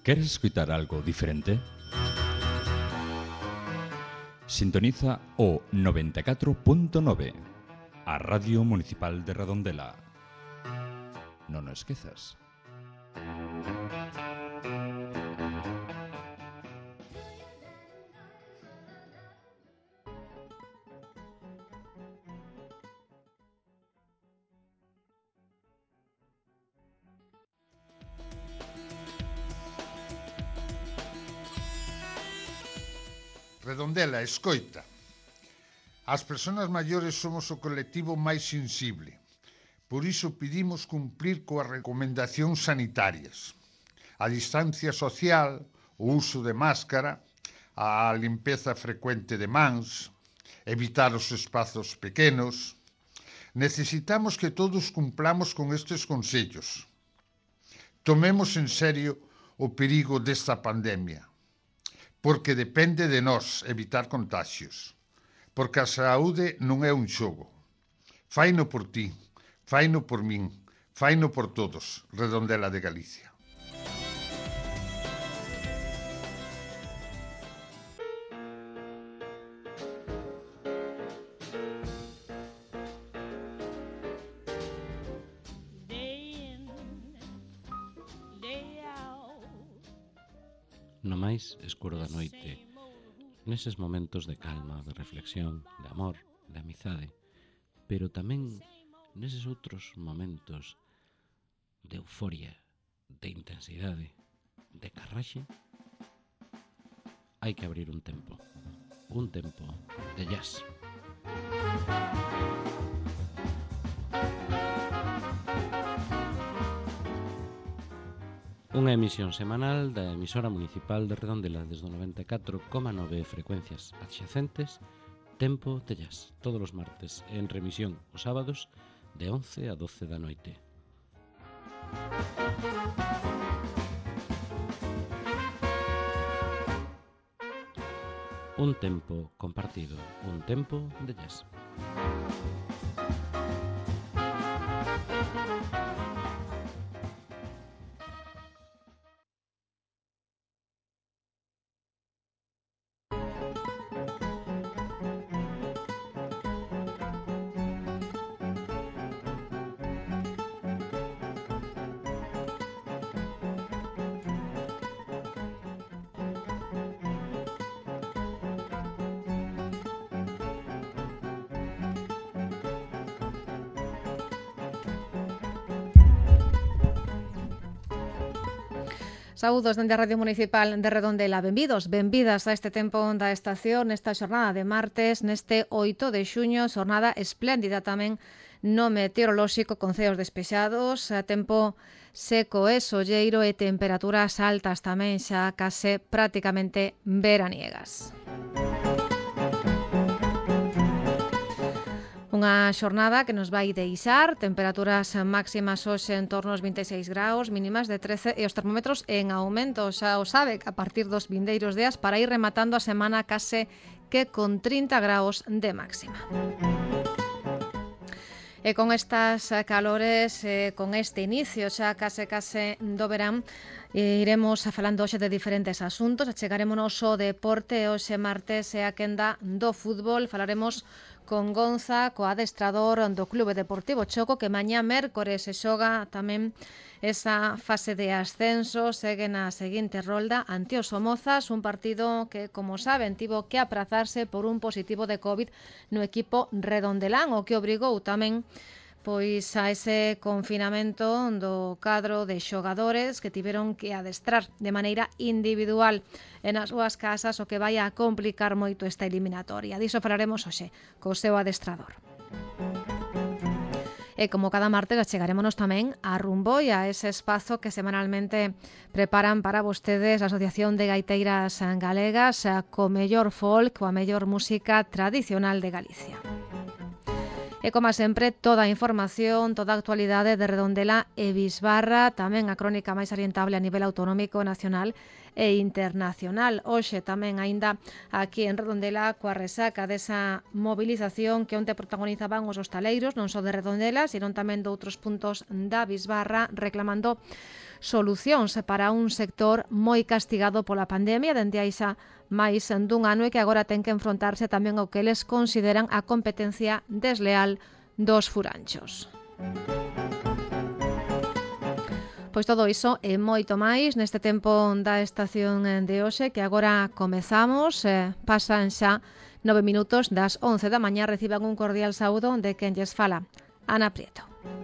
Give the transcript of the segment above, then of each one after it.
Queres escoitar algo diferente? Sintoniza o 94.9, a Radio Municipal de Redondela. Non o esquezas. Redondela, escoita. As persoas maiores somos o colectivo máis sensible. Por iso pedimos cumplir coas recomendacións sanitarias. A distancia social, o uso de máscara, a limpeza frecuente de mans, evitar os espazos pequenos. Necesitamos que todos cumplamos con estes consellos. Tomemos en serio o perigo desta pandemia, porque depende de nós evitar contagios, porque a saúde non é un xogo. Faino por ti, faino por min, faino por todos, Redondela de Galicia. No máis escuro da noite, neses momentos de calma, de reflexión, de amor, de amizade, pero tamén neses outros momentos de euforia, de intensidade, de carraxe, hai que abrir un tempo de jazz. Unha emisión semanal da emisora municipal de Redondela desde o 94,9 frecuencias adxacentes, Tempo de Jazz, todos os martes, en remisión os sábados de 11 a 12 da noite. Un tempo compartido, un tempo de jazz. Saúdos dende a Radio Municipal de Redondela. Benvidos, benvidas a este tempo da estación, nesta xornada de martes, neste 8 de xuño, xornada espléndida tamén no meteorolóxico, con ceos despexados, tempo seco e solleiro e temperaturas altas tamén xa case prácticamente veraniegas. Unha xornada que nos vai deixar temperaturas máximas hoxe en torno aos 26 graus, mínimas de 13 e os termómetros en aumento. Xa o sabe que a partir dos vindeiros días para ir rematando a semana case que con 30 graus de máxima. E con estas calores, con este inicio xa case do verán, iremos falando hoxe de diferentes asuntos. Achegarémonos ao deporte. Hoxe martes é a quenda do fútbol. Falaremos con Gonza, co adestrador do Clube Deportivo Choco, que mañá mércores se xoga tamén esa fase de ascenso. Segue na seguinte rolda ante os Somozas, un partido que, como saben, tivo que aprazarse por un positivo de COVID no equipo redondelán, o que obrigou tamén pois a ese confinamento do cadro de xogadores que tiveron que adestrar de maneira individual e nas súas casas, o que vai a complicar moito esta eliminatoria. Diso falaremos hoxe co seu adestrador. E como cada martes achegarémonos tamén a Rumboi, a ese espazo que semanalmente preparan para vostedes a Asociación de Gaiteiras Galegas, co mellor folk, coa mellor música tradicional de Galicia. E como sempre, toda a información, toda a actualidade de Redondela e Bisbarra, tamén a crónica máis salientable a nivel autonómico, nacional e internacional. Hoxe tamén aínda aquí en Redondela coa resaca desa movilización que onte protagonizaban os hostaleiros, non só de Redondela, sino tamén de outros puntos da bisbarra, reclamando solucións para un sector moi castigado pola pandemia dende hai xa máis dun ano e que agora ten que enfrontarse tamén ao que eles consideran a competencia desleal dos furanchos. Pois todo iso e moito máis neste tempo da estación de hoxe que agora comezamos. Pasan xa 9 minutos das 11 da mañá. Reciban un cordial saúdo de quen lles fala, Ana Prieto.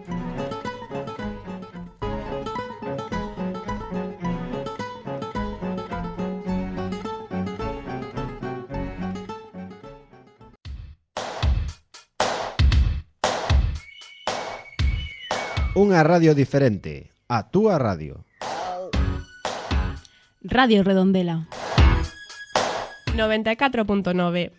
Unha radio diferente, a túa radio. Radio Redondela 94.9.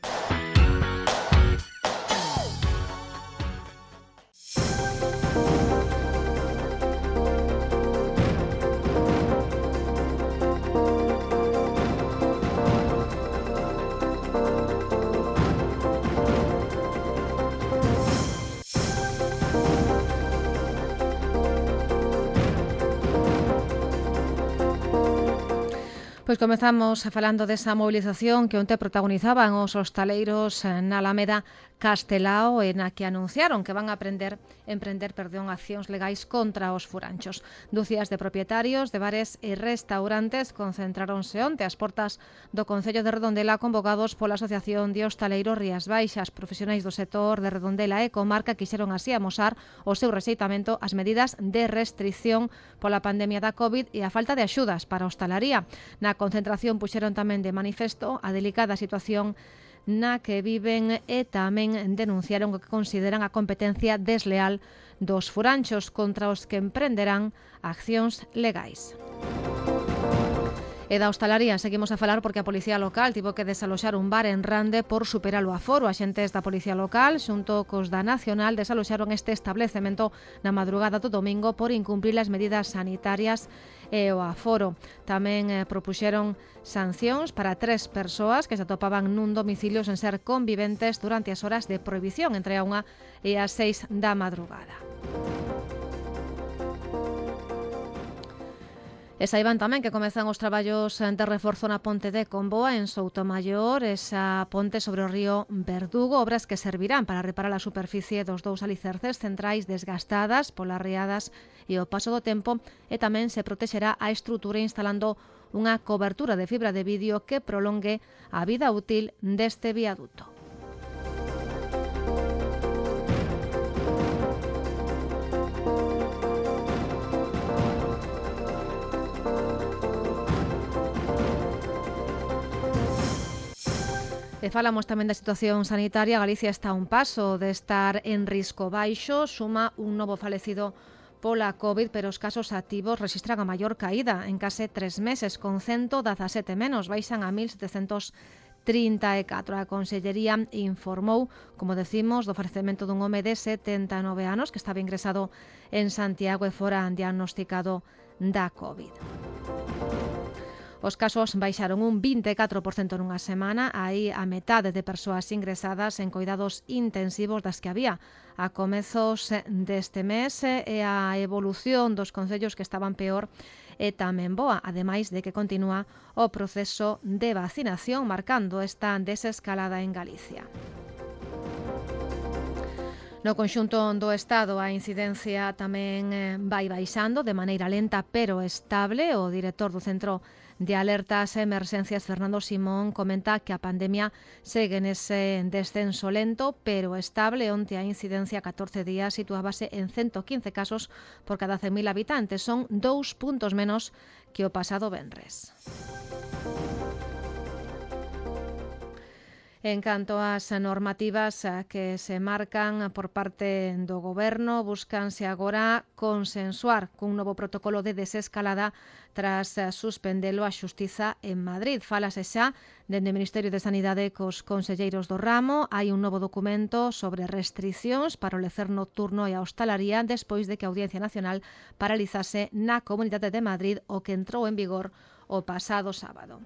Pois comezamos falando desa movilización que onte protagonizaban os hostaleiros na Alameda Castelao e na que anunciaron que van a emprender accións legais contra os furanchos. Dúcias de propietarios de bares e restaurantes concentráronse onte ás portas do Concello de Redondela convocados pola Asociación de Hostaleiros Rías Baixas. Profesionais do sector de Redondela e comarca quixeron así amosar o seu rexeitamento ás medidas de restrición pola pandemia da COVID e a falta de axudas para a hostalaría. Na concentración puxeron tamén de manifesto a delicada situación na que viven e tamén denunciaron o que consideran a competencia desleal dos furanchos contra os que emprenderán accións legais. E da hostalaría seguimos a falar porque a Policía Local tivo que desaloxar un bar en Rande por superar o aforo. Axentes da Policía Local, xunto cos da Nacional, desaloxaron este establecemento na madrugada do domingo por incumprir as medidas sanitarias e o aforo. Tamén propuxeron sancións para 3 persoas que se atopaban nun domicilio sen ser conviventes durante as horas de prohibición entre a 1 e as 6 da madrugada. E saiban tamén que comezan os traballos de reforzo na ponte de Comboa en Soutomaior, esa ponte sobre o río Verdugo, obras que servirán para reparar a superficie dos 2 alicerces centrais desgastadas polas riadas e o paso do tempo, e tamén se protexerá a estrutura instalando unha cobertura de fibra de vidrio que prolongue a vida útil deste viaduto. E falamos tamén da situación sanitaria. Galicia está a un paso de estar en risco baixo, suma un novo falecido pola COVID, pero os casos activos registran a maior caída en case 3 meses, con 117 menos, baixan a 1.734. A Consellería informou, como decimos, do falecemento dun home de 79 anos que estaba ingresado en Santiago e fora diagnosticado da COVID. Os casos baixaron un 24% nunha semana, aí a metade de persoas ingresadas en coidados intensivos das que había a comezos deste mes, e a evolución dos concellos que estaban peor é tamén boa, ademais de que continúa o proceso de vacinación marcando esta desescalada en Galicia. No conxunto do Estado a incidencia tamén vai baixando de maneira lenta pero estable. O director do Centro de Alertas e Emerxencias, Fernando Simón, comenta que a pandemia segue nese descenso lento pero estable. Onte a incidencia a 14 días situábase en 115 casos por cada 100.000 habitantes. Son 2 puntos menos que o pasado venres. En canto ás normativas que se marcan por parte do Goberno, búscanse agora consensuar cun novo protocolo de desescalada tras suspendelo a Xustiza en Madrid. Fálase xa dende o Ministerio de Sanidade cos conselleiros do ramo. Hai un novo documento sobre restricións para o lecer nocturno e a hostalaría despois de que a Audiencia Nacional paralizase na Comunidade de Madrid o que entrou en vigor o pasado sábado.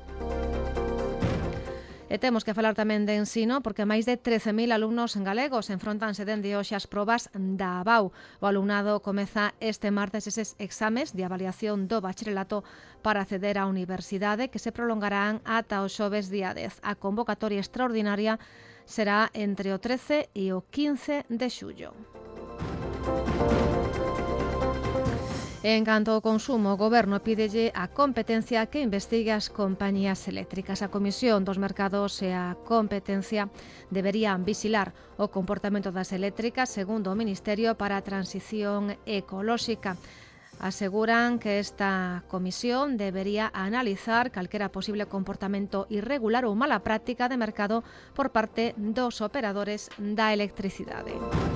E temos que falar tamén de ensino porque máis de 13.000 alumnos galegos enfrontanse dende hoxe as probas da ABAU. O alumnado comeza este martes eses exames de avaliación do bacharelato para acceder á universidade que se prolongarán ata o xoves día 10. A convocatoria extraordinaria será entre o 13 e o 15 de xullo. En canto ao consumo, o Goberno pídelle a competencia que investigue as compañías eléctricas. A Comisión dos Mercados e a Competencia deberían vixilar o comportamento das eléctricas segundo o Ministerio para a Transición Ecolóxica. Aseguran que esta comisión debería analizar calquera posible comportamento irregular ou mala práctica de mercado por parte dos operadores da electricidade.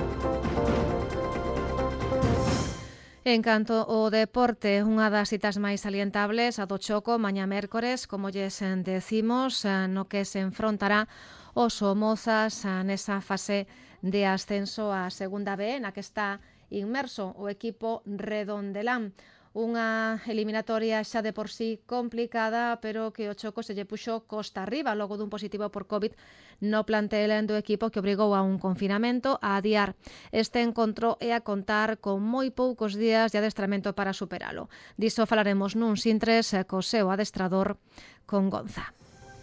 En canto ao deporte, unha das citas máis salientables, a do Choco, mañá mércores, como lles decimos, no que se enfrontará o Somozas nesa fase de ascenso á segunda B, na que está inmerso o equipo redondelán. Unha eliminatoria xa de por sí complicada, pero que o Choco se lle puxo costa arriba logo dun positivo por COVID no plantel do equipo que obrigou a un confinamento a adiar este encontro e a contar con moi poucos días de adestramento para superalo. Diso falaremos nun Sintres co seu adestrador con Gonza.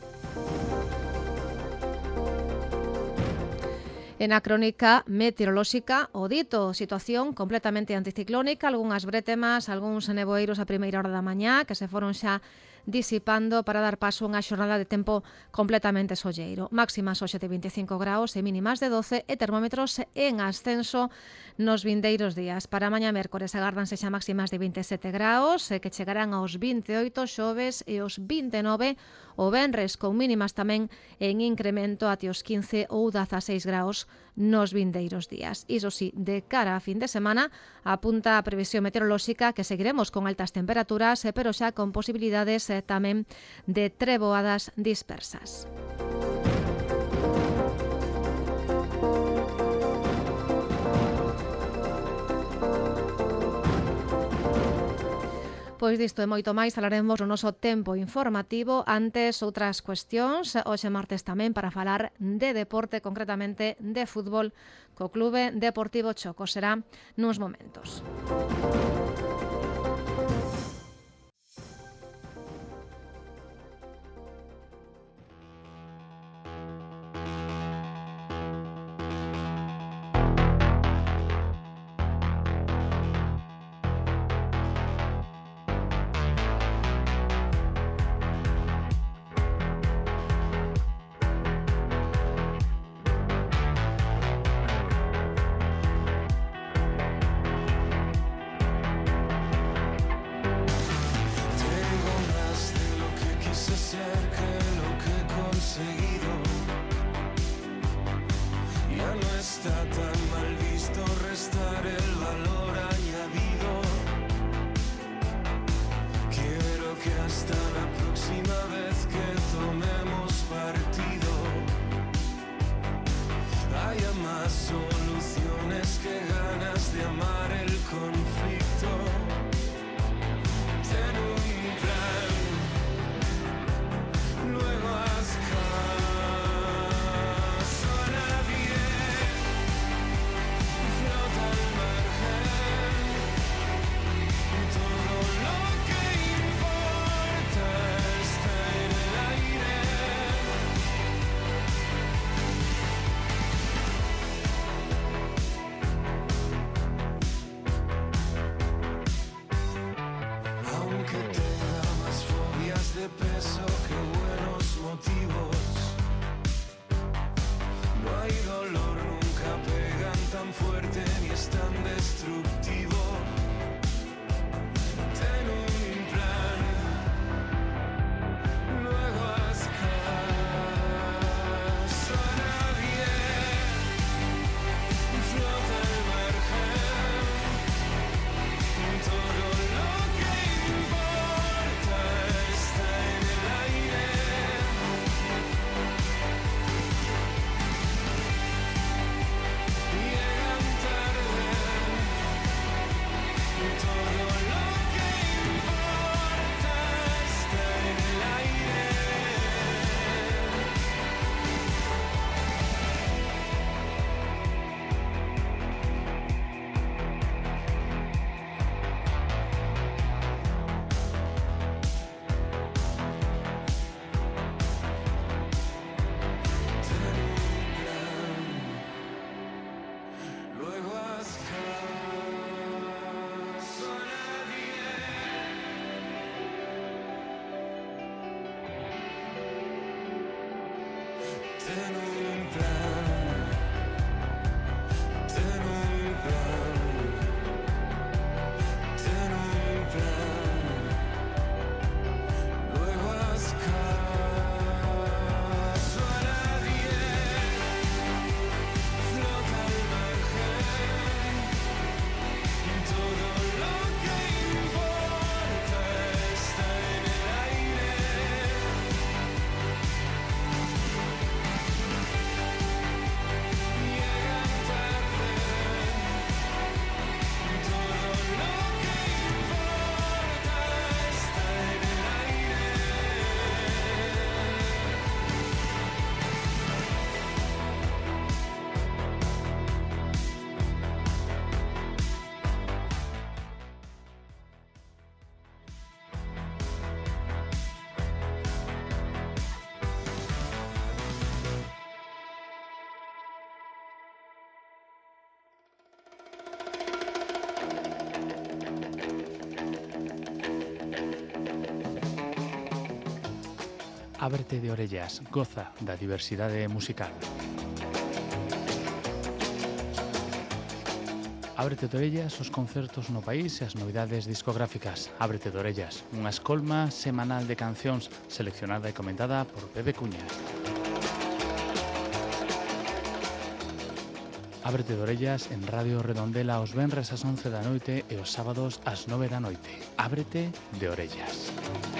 En a crónica meteorolóxica, o dito, situación completamente anticiclónica, algunhas brétemas, algúns nevoeiros a primeira hora da mañá que se foron xa disipando para dar paso a unha xornada de tempo completamente solleiro. Máximas hoxe de 25 graus e mínimas de 12 e termómetros en ascenso nos vindeiros días. Para mañá mércores agárdanse xa máximas de 27 graus que chegarán aos 28 xoves e os 29 o venres, con mínimas tamén en incremento até os 15 ou 16 graus nos vindeiros días. Iso sí, de cara a fin de semana, apunta a previsión meteorolóxica que seguiremos con altas temperaturas, pero xa con posibilidades tamén de treboadas dispersas. Pois disto e moito máis falaremos no noso tempo informativo. Antes, outras cuestións, hoxe martes tamén para falar de deporte, concretamente de fútbol, co Clube Deportivo Choco. Será nuns momentos. Ábrete de orellas, goza da diversidade musical. Ábrete de orellas os concertos no país e as novidades discográficas. Ábrete de orellas, unha escolma semanal de cancións seleccionada e comentada por Pepe Cuña. Ábrete de orellas en Radio Redondela os venres ás 11 da noite e os sábados ás 9 da noite. Ábrete de orellas.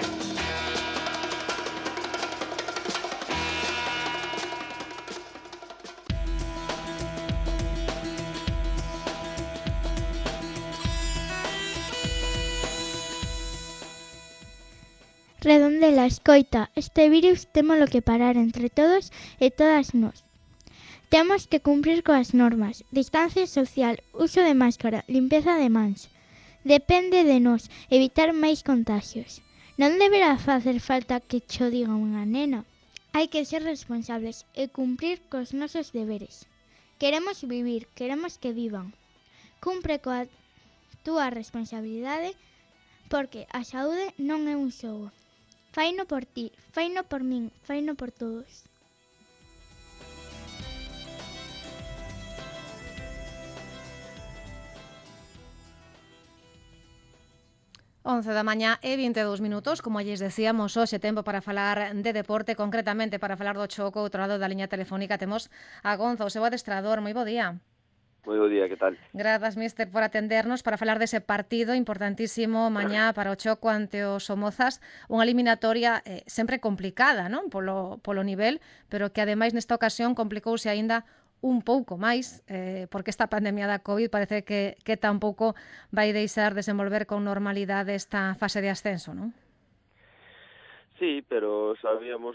Redondela, escoita, este virus témolo que parar entre todos e todas nós. Temos que cumprir coas normas, distancia social, uso de máscara, limpeza de mans. Depende de nós evitar máis contagios. Non deberá facer falta que cho diga unha nena. Hai que ser responsables e cumprir cos nosos deberes. Queremos vivir, queremos que vivan. Cumpre coa túa responsabilidade porque a saúde non é un xogo. Faino por ti, faino por min, faino por todos. Once da mañá e 22 minutos, como lles decíamos, hoxe tempo para falar de deporte, concretamente para falar do choco. Outro lado da liña telefónica temos a Gonza, o seu adestrador. Moi bo día. Moi bo día, que tal? Grazas, mister, por atendernos para falar dese partido importantísimo mañá para o choco ante os Somozas, unha eliminatoria sempre complicada, non? Polo nivel, pero que ademais nesta ocasión complicouse aínda un pouco máis, porque esta pandemia da COVID parece que tampouco vai deixar desenvolver con normalidade esta fase de ascenso, non? Sí, pero sabíamos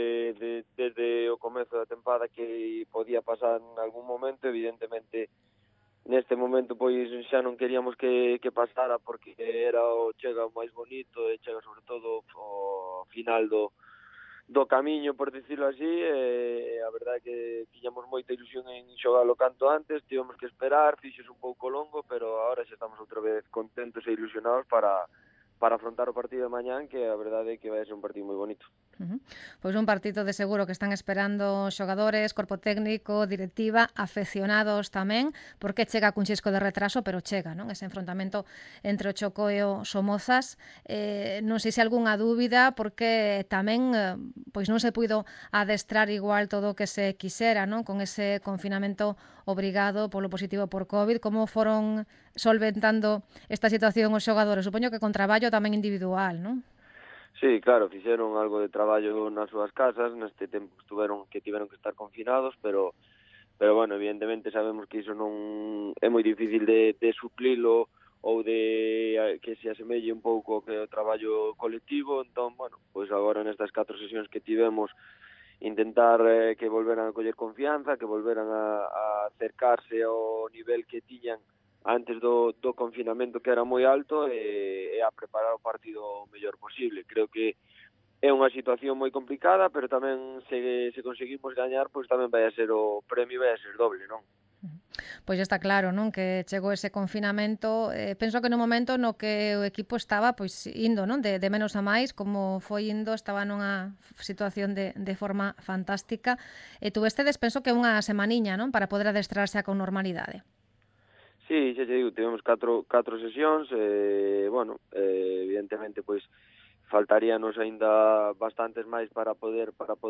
desde o comezo da tempada que podía pasar en algún momento. Evidentemente, neste momento pois xa non queríamos que pasara, porque era o chega o máis bonito e chega sobre todo o final do camiño, por dicirlo así, e a verdade é que tiñamos moita ilusión en xogalo canto antes. Tivemos que esperar, fixos un pouco longo, pero agora xa estamos outra vez contentos e ilusionados para afrontar o partido de mañán, que a verdade é que vai ser un partido moi bonito. Pois un partido de seguro que están esperando xogadores, corpo técnico, directiva, afeccionados tamén, porque chega cun xisco de retraso, pero chega, non? Ese enfrontamento entre o Choco e o Somozas. Non sei se algunha dúbida, porque tamén pois non se puido adestrar igual todo o que se quixera, non? Con ese confinamento obrigado polo positivo por COVID. Como foron solventando esta situación os xogadores? Supoño que con traballo tamén individual, non? Sí, claro, fixeron algo de traballo nas súas casas neste tempo que tiveron que estar confinados, pero bueno, evidentemente sabemos que iso non é moi difícil de suplilo ou de que se asemelle un pouco que o traballo colectivo. Entón, bueno, pois agora nestas 4 sesións que tivemos, intentar que volveran a coller confianza, que volveran a acercarse ao nivel que tiñan antes do confinamento, que era moi alto, e a preparar o partido o mellor posible. Creo que é unha situación moi complicada, pero tamén se conseguimos gañar, pois tamén vai a ser o premio, vai a ser doble, non? Pois está claro, non, que chegou ese confinamento. Penso que no momento no que o equipo estaba pois indo, non, de menos a máis, como foi indo, estaba nunha situación de forma fantástica. E tuvestedes, penso que unha semaniña, non, para poder adestrarse con normalidade. Sí, xa te digo, tivemos 4 sesións, bueno, evidentemente, pois, faltaríanos aínda bastantes máis para poder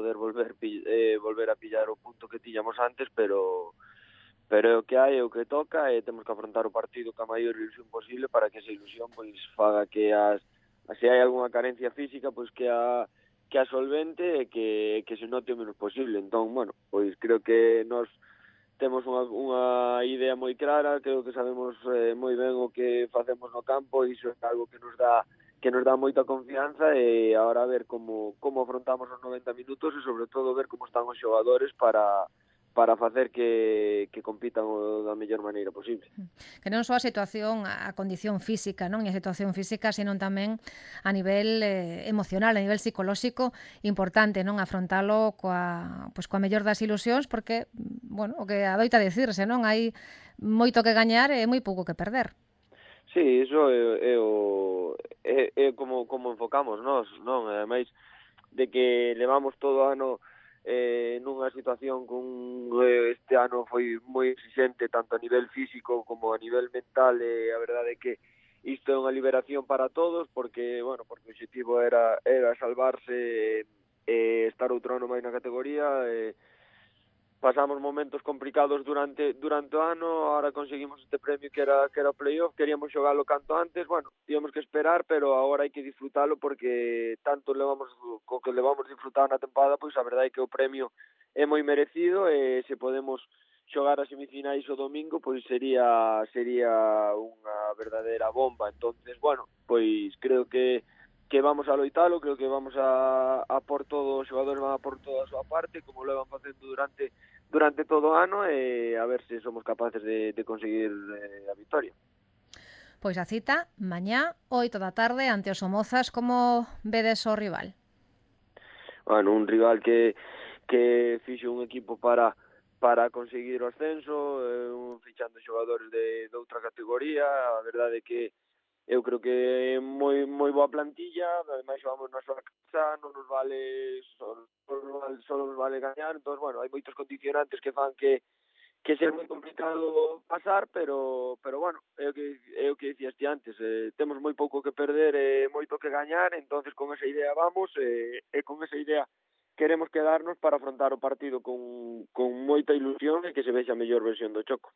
volver a pillar o punto que tiñamos antes, pero é o que hai, é o que toca, e temos que afrontar o partido ca maior ilusión posible para que esa ilusión pois faga que se hai algunha carencia física, pois que a solvente e que se note o menos posible. Entón, bueno, pois creo que nós temos unha idea moi clara, creo que sabemos moi ben o que facemos no campo, e iso é algo que nos dá moita confianza, e agora a ver como afrontamos os 90 minutos e sobre todo ver como están os xogadores para facer que compitan da mellor maneira posible. Que non só a situación, a condición física, non? E a situación física, senón tamén a nivel emocional, a nivel psicolóxico, importante, non? Afrontalo coa mellor das ilusións, porque, bueno, o que adoita dicirse, non? Hai moito que gañar e moi pouco que perder. Sí, iso é como enfocamos nós, non? Ademais, levamos todo o ano nunha situación este ano foi moi exigente tanto a nivel físico como a nivel mental, e a verdade é que isto é unha liberación para todos, porque o objetivo era salvarse e estar outro ano máis na categoría. Pasamos momentos complicados durante o ano, ahora conseguimos este premio que era o playoff, queríamos xogalo canto antes, tíamos que esperar, pero agora hai que disfrutalo, porque tanto levamos disfrutado na temporada, pois a verdade é que o premio é moi merecido, e se podemos xogar as semifinais o domingo, pois sería unha verdadeira bomba. Entonces, pois creo que vamos a loitalo, creo que vamos a por todo, os xogadores van a por toda a súa parte, como lo van facendo durante todo o ano, e a ver se somos capaces de conseguir a victoria. Pois a cita mañá 8 da tarde ante os Somozas. Como vedes o rival? Un rival que fixo un equipo para conseguir o ascenso, fichando xogadores de outra categoría. A verdade é que eu creo que é moi boa plantilla, ademais xogamos na súa casa, non nos vale só nos vale gañar. Entón, hai moitos condicionantes que fan que sea moi complicado pasar, pero é o que dicías ti antes, temos moi pouco que perder e moito que gañar. Entonces con esa idea vamos, e con esa idea queremos quedarnos para afrontar o partido con moita ilusión e que se vexa a mellor versión do Choco.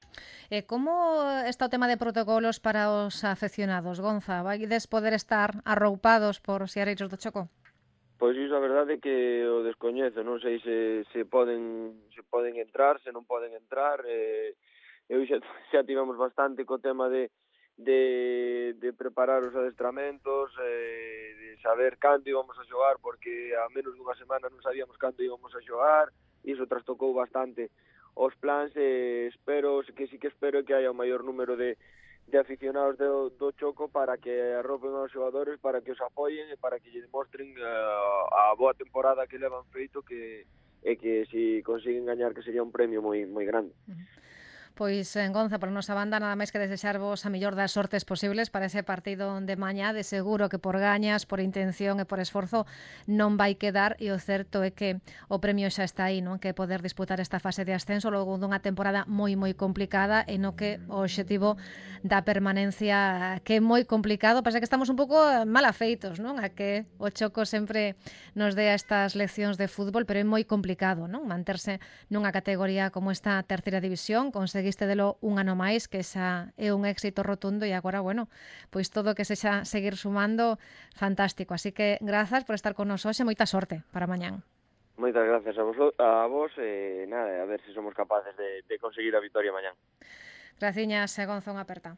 Como está o tema de protocolos para os afeccionados, Gonza? Vaides poder estar arroupados por siareiros do Choco? Pois iso a verdade é que o descoñezo, non sei se poden entrar, se non poden entrar. Eu xa tivemos bastante co tema de preparar os adestramentos, de saber cando íbamos a xogar, porque a menos dunha semana non sabíamos cando íbamos a xogar. Iso trastocou bastante os plans, e espero que haya o maior número de aficionados do Choco para que arropen aos xogadores, para que os apoien e para que lle demostren a boa temporada que levan feito, e que se consiguen gañar, que sería un premio moi moi grande. Pois, Gonza, por nosa banda, nada máis que desexarvos a mellor das sortes posibles para ese partido de mañá. De seguro que por gañas, por intención e por esforzo non vai quedar, e o certo é que o premio xa está aí, non? Que poder disputar esta fase de ascenso logo dunha temporada moi complicada, e no que o obxectivo da permanencia, que é moi complicado. Pasa que estamos un pouco mal afeitos, non? A que o Choco sempre nos dea estas leccións de fútbol, pero é moi complicado, non? Manterse nunha categoría como esta terceira división. Conseguiste delo un ano máis, que xa é un éxito rotundo, e agora, pois todo que sexa seguir sumando, fantástico. Así que grazas por estar con nos hoxe, moita sorte para mañán. Moitas gracias a vos, e nada, a ver se somos capaces de conseguir a victoria mañán. Graciñas, Gonza, unha aperta.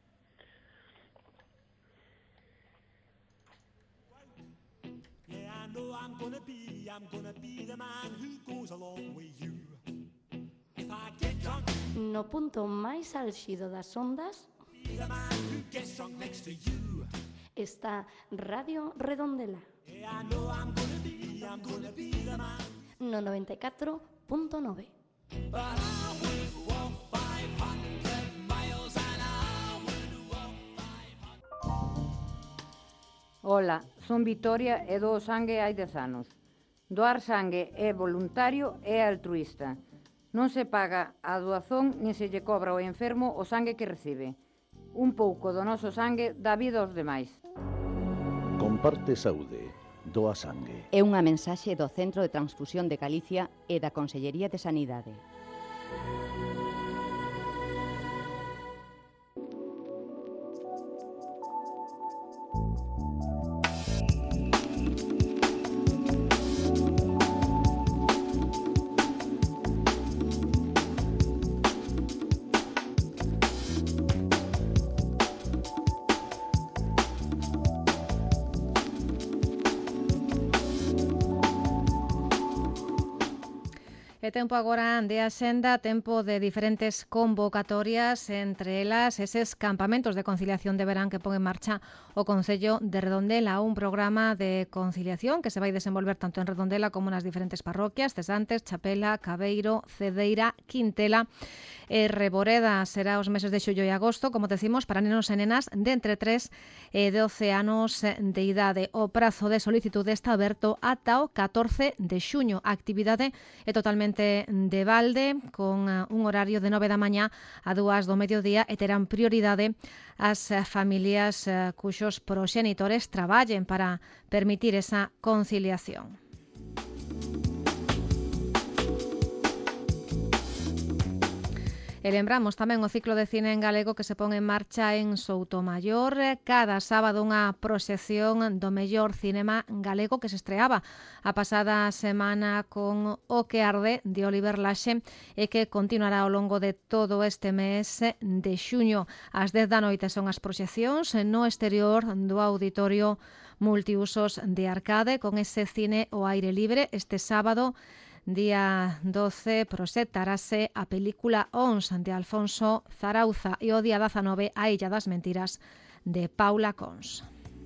No punto máis álxido das ondas está Radio Redondela no 94.9. Ola, son Vitoria e doo sangue hai 10 anos. Doar sangue é voluntario e altruísta. Non se paga a doazón nin se lle cobra ao enfermo o sangue que recibe. Un pouco do noso sangue dá vida aos demais. Comparte saúde, doa sangue. É unha mensaxe do Centro de Transfusión de Galicia e da Consellería de Sanidade. E tempo agora de axenda, tempo de diferentes convocatorias, entre elas eses campamentos de conciliación de verán que pon en marcha o Concello de Redondela, un programa de conciliación que se vai desenvolver tanto en Redondela como nas diferentes parroquias, Cesantes, Chapela, Cabeiro, Cedeira, Quintela. e Reboreda será os meses de xullo e agosto, como decimos, para nenos e nenas de entre 3 e 12 anos de idade. O prazo de solicitude está aberto ata o 14 de xuño. A actividade é totalmente de balde, con un horario de 9 da mañá a 2 do mediodía, e terán prioridade as familias cuxos proxenitores traballen para permitir esa conciliación. E lembramos tamén o ciclo de cine en galego que se pon en marcha en Soutomaior. Cada sábado unha proxección do mellor cinema galego que se estreaba a pasada semana con O que arde de Oliver Laxe e que continuará ao longo de todo este mes de xuño. Ás 10 da noite son as proxeccións no exterior do auditorio multiusos de Arcade con ese cine ao aire libre. Este sábado, día 12, proxectarase a película Ons de Alfonso Zarauza e o día 19 a Illa das Mentiras de Paula Cons.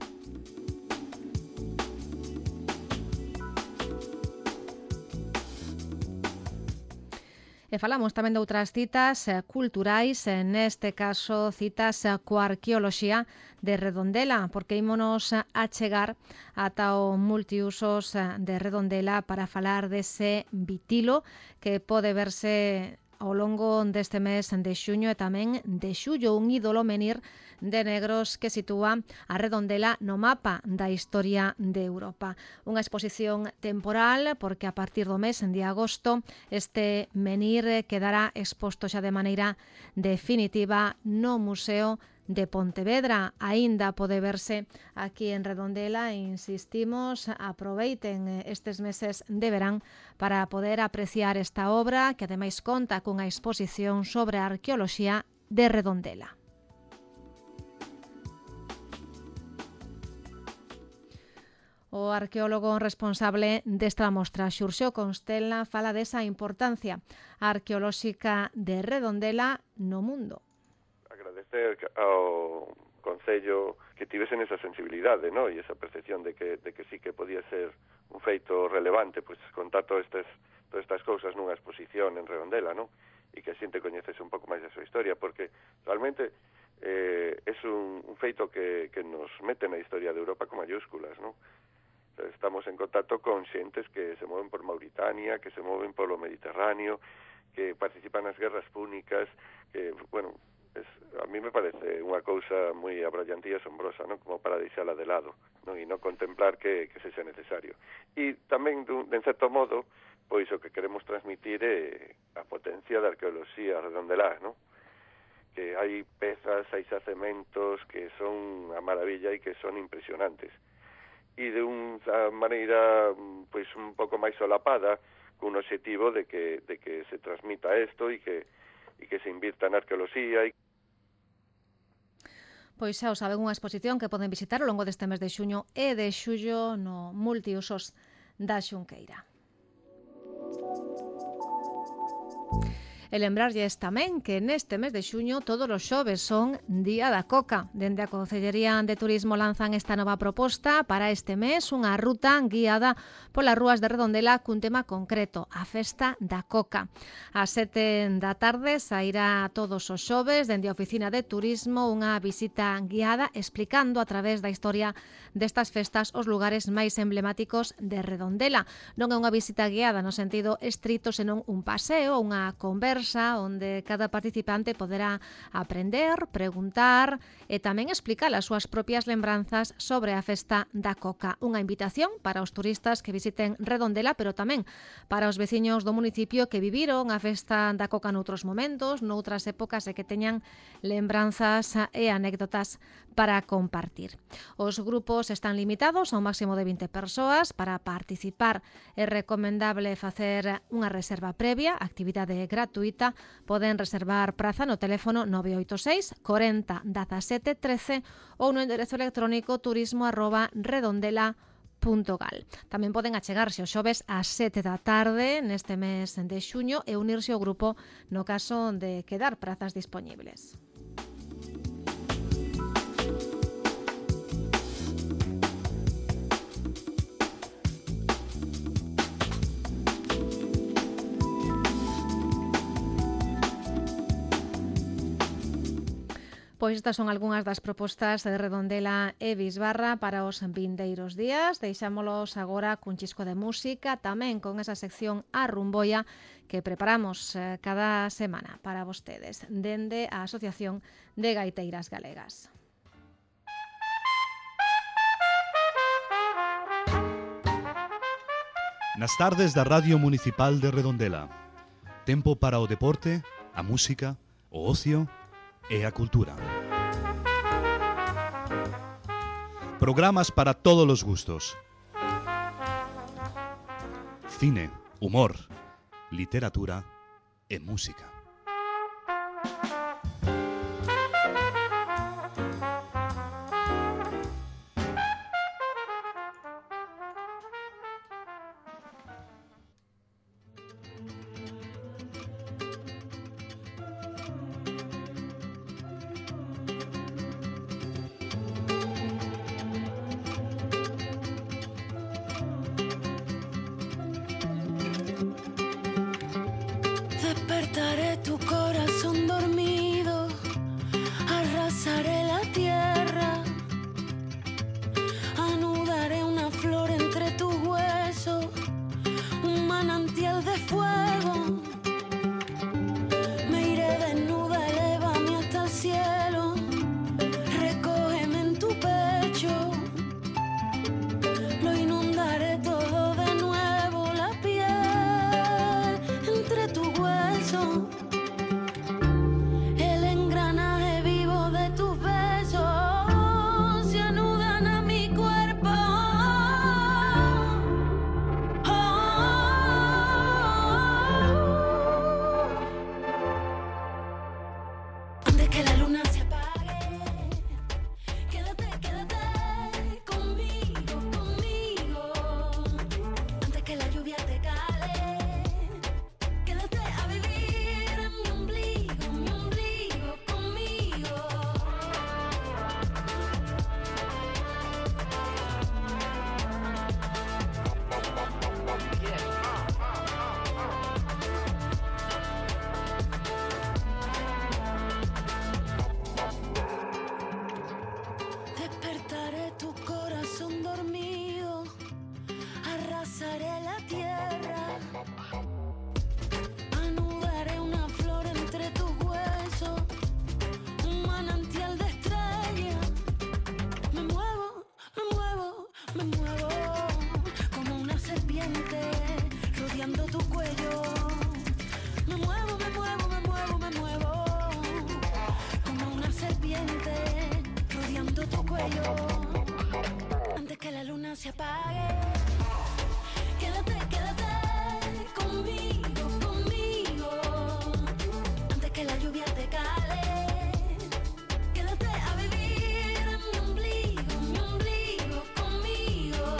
E falamos tamén de outras citas culturais, neste caso citas coa arqueoloxía de Redondela, porque ímonos a chegar ata o multiusos de Redondela para falar dese vitilo que pode verse ao longo deste mes de xuño e tamén de xullo, un ídolo menir de negros que sitúa a Redondela no mapa da historia de Europa. Unha exposición temporal porque a partir do mes de agosto este menir quedará exposto xa de maneira definitiva no Museo de Pontevedra. Aínda pode verse aquí en Redondela e insistimos, aproveiten estes meses de verán para poder apreciar esta obra que ademais conta cunha exposición sobre a arqueoloxía de Redondela. O arqueólogo responsable desta mostra, Xurxo Constela, fala desa importancia arqueolóxica de Redondela no mundo. Agradecer ao Concello que tivesen esa sensibilidade, ¿no? E esa percepción de que sí que podía ser un feito relevante, pues contar todas estas cousas nunha exposición en Redondela, ¿no? E que a xente coñecese un pouco máis da súa historia, porque realmente é un feito que nos mete na historia de Europa con mayúsculas, ¿no? Estamos en contacto con xentes que se moven por Mauritania, que se moven polo Mediterráneo, que participan nas guerras púnicas, que, bueno, a mí me parece unha cousa moi abrallante e asombrosa, ¿no? Como para deixala de lado, ¿no? E non contemplar que sexa necesario. E tamén, de certo modo, pois o que queremos transmitir é a potencia da arqueoloxía redondelá, ¿no? Que hai pezas, hai xacementos que son a maravilla e que son impresionantes. E de unha maneira pois un pouco máis solapada, con un objetivo de que se transmita isto e que se invirta na arqueoloxía. Pois xa o saben, unha exposición que poden visitar ao longo deste mes de xuño e de xullo no Multiusos da Xunqueira. E lembrarlles tamén que neste mes de xuño todos os xoves son Día da Coca. Dende a Concellería de Turismo lanzan esta nova proposta para este mes, unha ruta guiada polas rúas de Redondela cun tema concreto, a Festa da Coca. Ás 7 da tarde sairá todos os xoves dende a Oficina de Turismo unha visita guiada explicando a través da historia destas festas os lugares máis emblemáticos de Redondela. Non é unha visita guiada no sentido estrito, senón un paseo, unha conversa onde cada participante poderá aprender, preguntar e tamén explicar as súas propias lembranzas sobre a Festa da Coca. Unha invitación para os turistas que visiten Redondela, pero tamén para os veciños do municipio que viviron a Festa da Coca noutros momentos, noutras épocas e que teñan lembranzas e anécdotas para compartir. Os grupos están limitados a un máximo de 20 persoas. Para participar é recomendable facer unha reserva previa, actividade gratuita. Poden reservar praza no teléfono 986 40 17 13 ou no enderezo electrónico turismo@redondela.gal. Tamén poden achegarse os xoves ás 7 da tarde neste mes de xuño e unirse ao grupo no caso de quedar prazas dispoñibles. Pois estas son algunhas das propostas de Redondela e Bisbarra para os vindeiros días. Deixámolos agora cun chisco de música, tamén con esa sección A Rumboia que preparamos cada semana para vostedes, dende a Asociación de Gaiteiras Galegas. Nas tardes da Radio Municipal de Redondela. Tempo para o deporte, a música, o ocio e a cultura. Programas para todos os gustos. Cine, humor, literatura e música. Despertaré tu corazón dormido, arrasaré la tierra, anudaré una flor entre tus huesos, un manantial de fuego. Me iré desnuda, elévame hasta el cielo, recógeme en tu pecho, lo inundaré todo de nuevo, la piel entre tus huesos. El engranaje vivo de tus besos se anudan a mi cuerpo. Antes que la luna se apague, quédate, quédate conmigo, conmigo. Antes que la lluvia te cale, quédate a vivir en mi ombligo conmigo. Despertaré tu corazón dormido, arrasaré la tierra, anudaré una flor entre tus huesos, un manantial de estrellas. Me muevo, me muevo, me muevo, como una serpiente rodeando tu cuello. Me muevo, me muevo, me muevo, me muevo, como una serpiente rodeando tu cuello. Antes que la luna se apague, quédate, quédate conmigo, conmigo. Antes que la lluvia te cale, quédate a vivir en mi ombligo conmigo.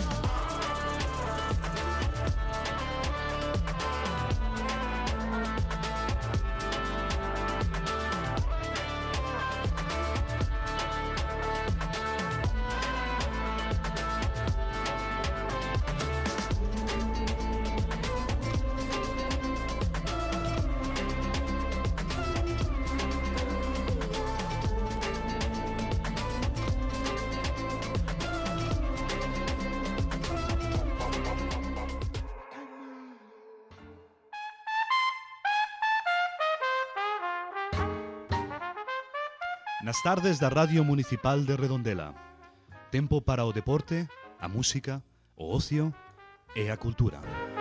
Nas tardes da Radio Municipal de Redondela. Tempo para o deporte, a música, o ocio e a cultura.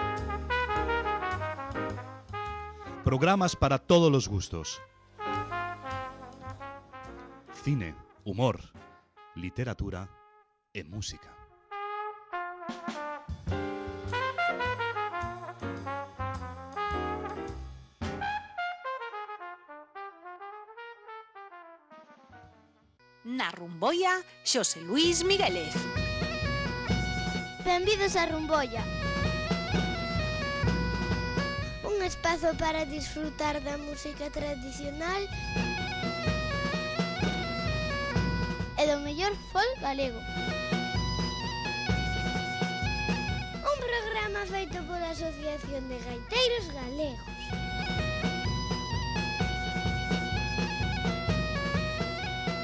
Programas para todos os gustos. Cine, humor, literatura e música. Na Rumboia, Xosé Luís Migueles. Benvidos a Rumboia. Un espazo para disfrutar da música tradicional e do mellor folk galego. Un programa feito pola Asociación de Gaiteiros Galegos.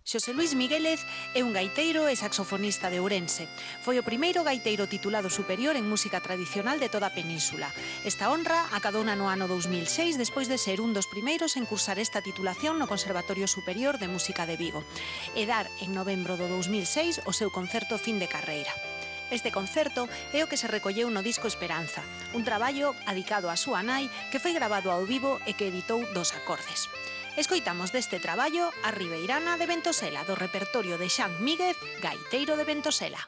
Xosé Luís Miguélez é un gaiteiro e saxofonista de Ourense. Foi o primeiro gaiteiro titulado superior en música tradicional de toda a península. Esta honra acadouna no ano 2006 despois de ser un dos primeiros en cursar esta titulación no Conservatorio Superior de Música de Vigo e dar en novembro do 2006 o seu concerto fin de carreira. Este concerto é o que se recolleu no disco Esperanza, un traballo adicado á súa nai que foi grabado ao vivo e que editou Dos Acordes. Escoitamos deste traballo a Ribeirana de Ventosela, do repertorio de Xan Míguez, gaiteiro de Ventosela.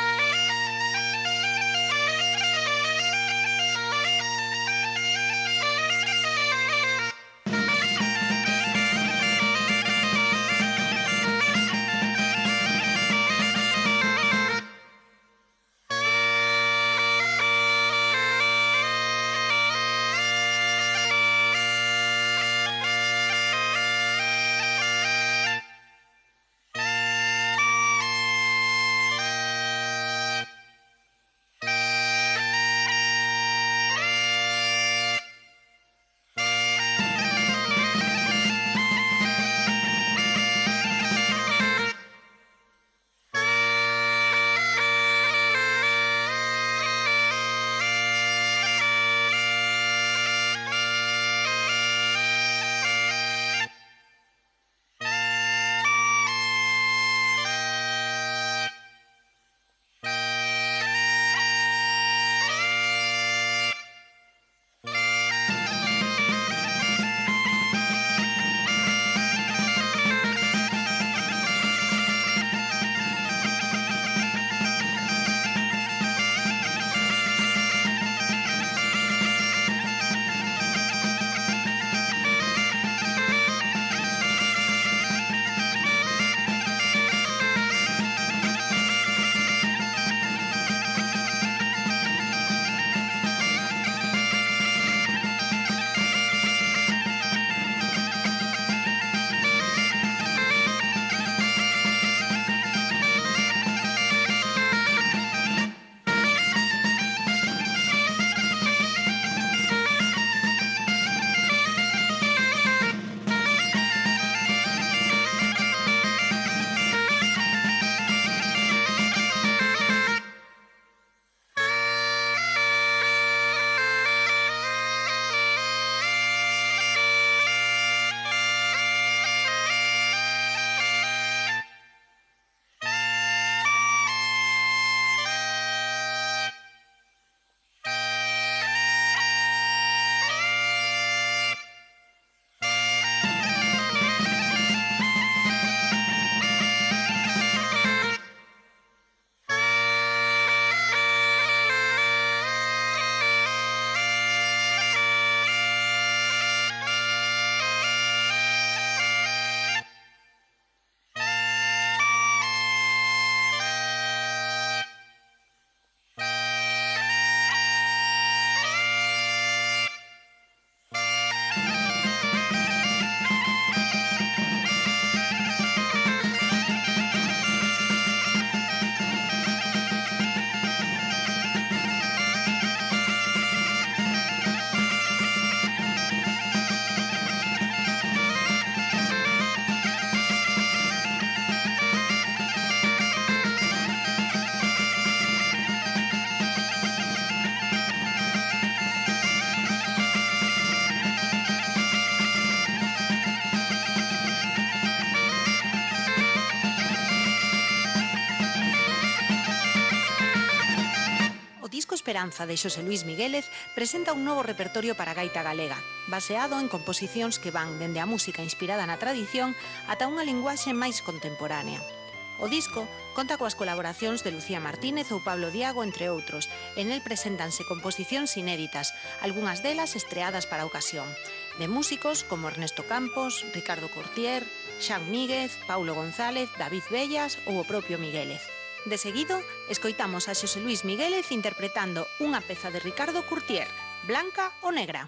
Esperanza de Xosé Luís Miguélez presenta un novo repertorio para a gaita galega, baseado en composicións que van dende a música inspirada na tradición ata unha linguaxe máis contemporánea. O disco conta coas colaboracións de Lucía Martínez ou Pablo Diago, entre outros, e nel preséntanse composicións inéditas, algunhas delas estreadas para a ocasión, de músicos como Ernesto Campos, Ricardo Cortier, Xan Míguez, Paulo González, David Bellas ou o propio Miguélez. De seguido, escoitamos a Xosé Luís Miguélez interpretando unha peza de Ricardo Cortier, Blanca ou Negra.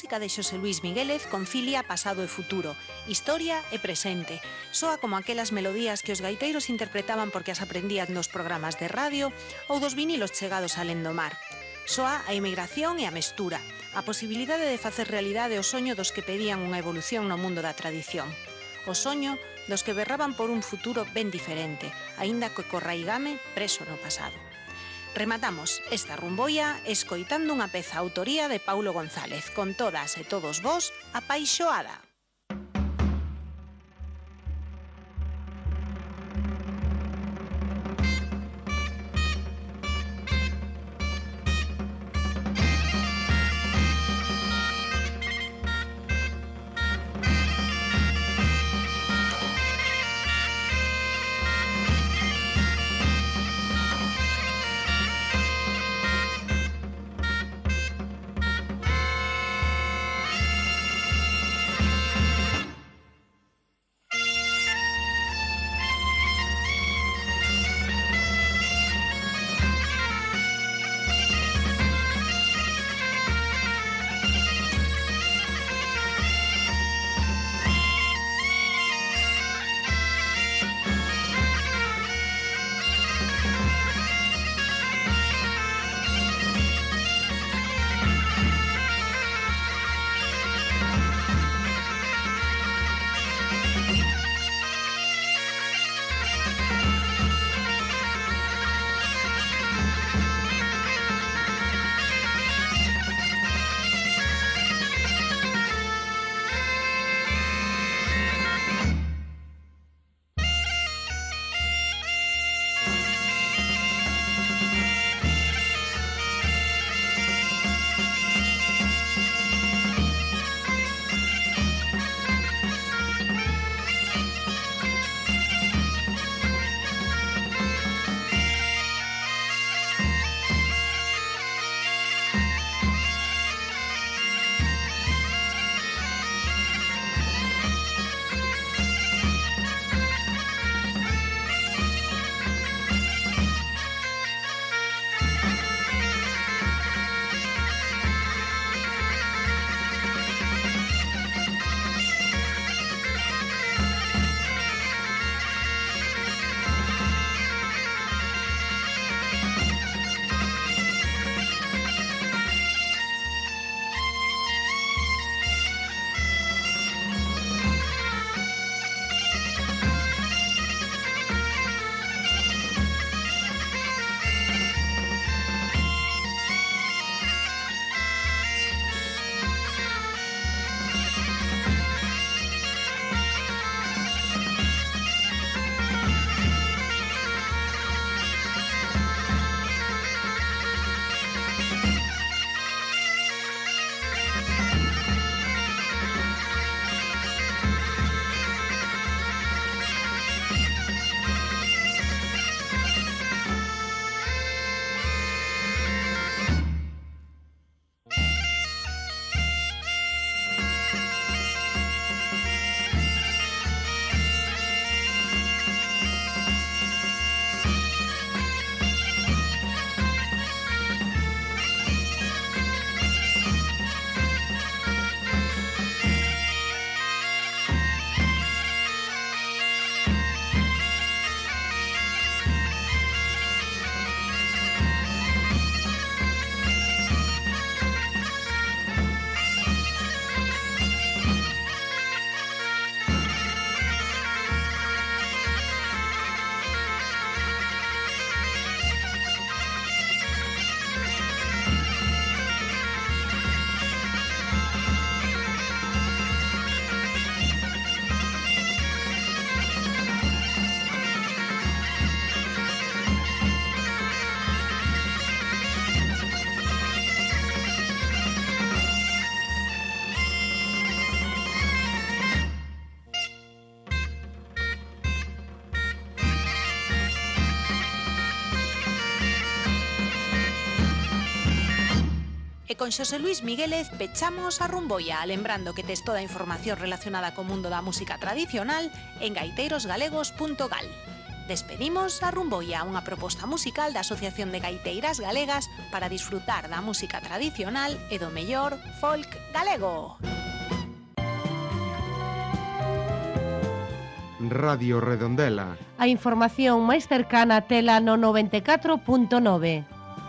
música de Xosé Luis Miguélez concilia pasado e futuro, historia e presente. Soa como aquelas melodías que os gaiteiros interpretaban porque as aprendían nos programas de radio ou dos vinilos chegados alén do mar. Soa a emigración e a mestura, a posibilidade de facer realidade o soño dos que pedían unha evolución no mundo da tradición. O soño dos que berraban por un futuro ben diferente, aínda que co raigame preso no pasado. Rematamos esta rumboia escoitando unha peza autoría de Paulo González, con todas e todos vós, Apaixoada. E con Xosé Luis Miguélez pechamos a rumboia, lembrando que tes toda a información relacionada co mundo da música tradicional en gaiteirosgalegos.gal. Despedimos a Rumboia, unha proposta musical da Asociación de Gaiteiras Galegas para disfrutar da música tradicional e do mellor folk galego. Radio Redondela. A información máis cercana a tela no 94.9.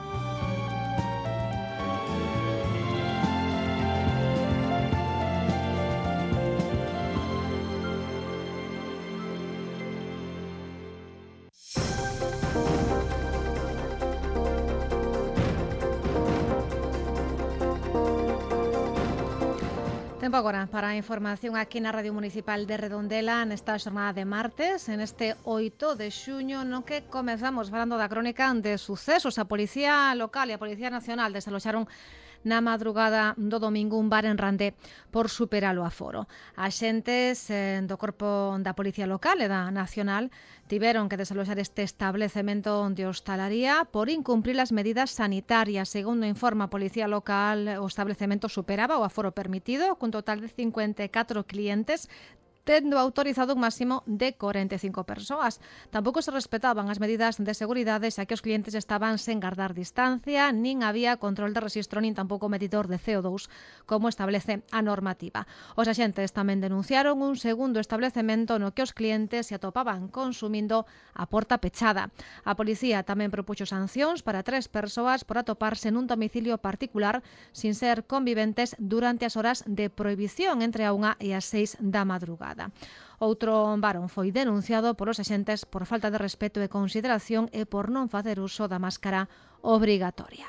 Tempo agora para a información aquí na Radio Municipal de Redondela nesta xornada de martes, en este 8 de xuño, no que comezamos falando da crónica de sucesos. A Policía Local e a Policía Nacional desaloxaron na madrugada do domingo un bar en Rande por superar o aforo. Axentes do Corpo da Policía Local e da Nacional tiveron que desaloxar este establecemento de hostalaría por incumprir as medidas sanitarias. Segundo informa a Policía Local, o establecemento superaba o aforo permitido, cun total de 54 clientes, tendo autorizado un máximo de 45 persoas. Tampouco se respetaban as medidas de seguridade, xa que os clientes estaban sen guardar distancia, nin había control de rexistro, nin tampouco medidor de CO2, como establece a normativa. Os axentes tamén denunciaron un segundo establecemento no que os clientes se atopaban consumindo a porta pechada. A policía tamén propuxo sancións para 3 persoas por atoparse nun domicilio particular sin ser conviventes durante as horas de prohibición entre a 1 e as 6 da madrugada. Outro varón foi denunciado polos axentes por falta de respeto e consideración e por non facer uso da máscara obrigatoria.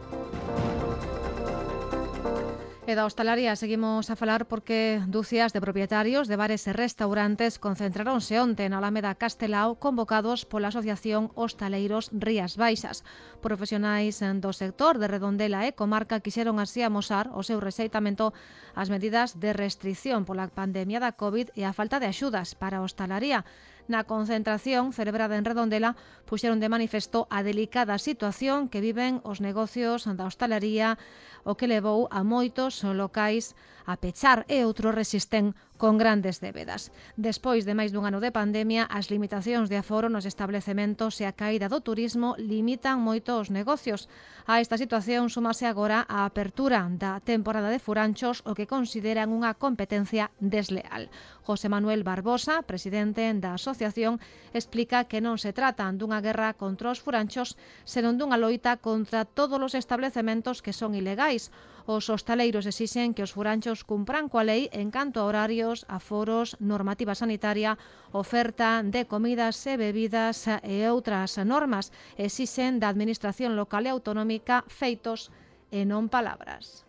E da hostalaría seguimos a falar porque dúcias de propietarios de bares e restaurantes concentraronse onte na Alameda Castelao convocados pola Asociación Hostaleiros Rías Baixas. Profesionais do sector de Redondela e comarca quixeron así amosar o seu rexeitamento ás medidas de restrición pola pandemia da COVID e a falta de axudas para a hostalaría. Na concentración celebrada en Redondela puxeron de manifesto a delicada situación que viven os negocios da hostalería, o que levou a moitos locais a pechar e outros resisten con grandes débedas. Despois de máis dun ano de pandemia, as limitacións de aforo nos establecementos e a caída do turismo limitan moito os negocios. A esta situación súmase agora a apertura da temporada de furanchos, o que consideran unha competencia desleal. José Manuel Barbosa, presidente da asociación, explica que non se trata dunha guerra contra os furanchos, senón dunha loita contra todos os establecementos que son ilegais. Os hostaleiros exixen que os furanchos cumpran coa lei en canto a horarios, aforos, normativa sanitaria, oferta de comidas e bebidas e outras normas. Exixen da administración local e autonómica feitos e non palabras.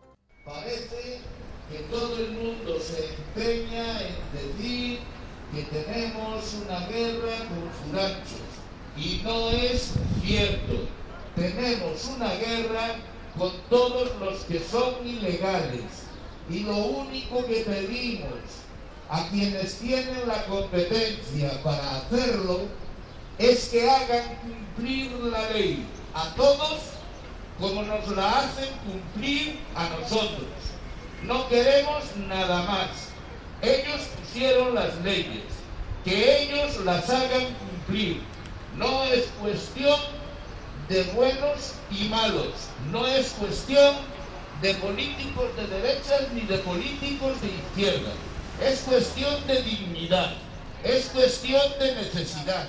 Parece que todo el mundo se empeña en decir que tenemos una guerra con furanchos y no es cierto. Tenemos una guerra con todos los que son ilegales y lo único que pedimos a quienes tienen la competencia para hacerlo es que hagan cumplir la ley a todos como nos la hacen cumplir a nosotros. No queremos nada más. Ellos pusieron las leyes, que ellos las hagan cumplir. No es cuestión de buenos y malos, no es cuestión de políticos de derechas ni de políticos de izquierda, es cuestión de dignidad, es cuestión de necesidad.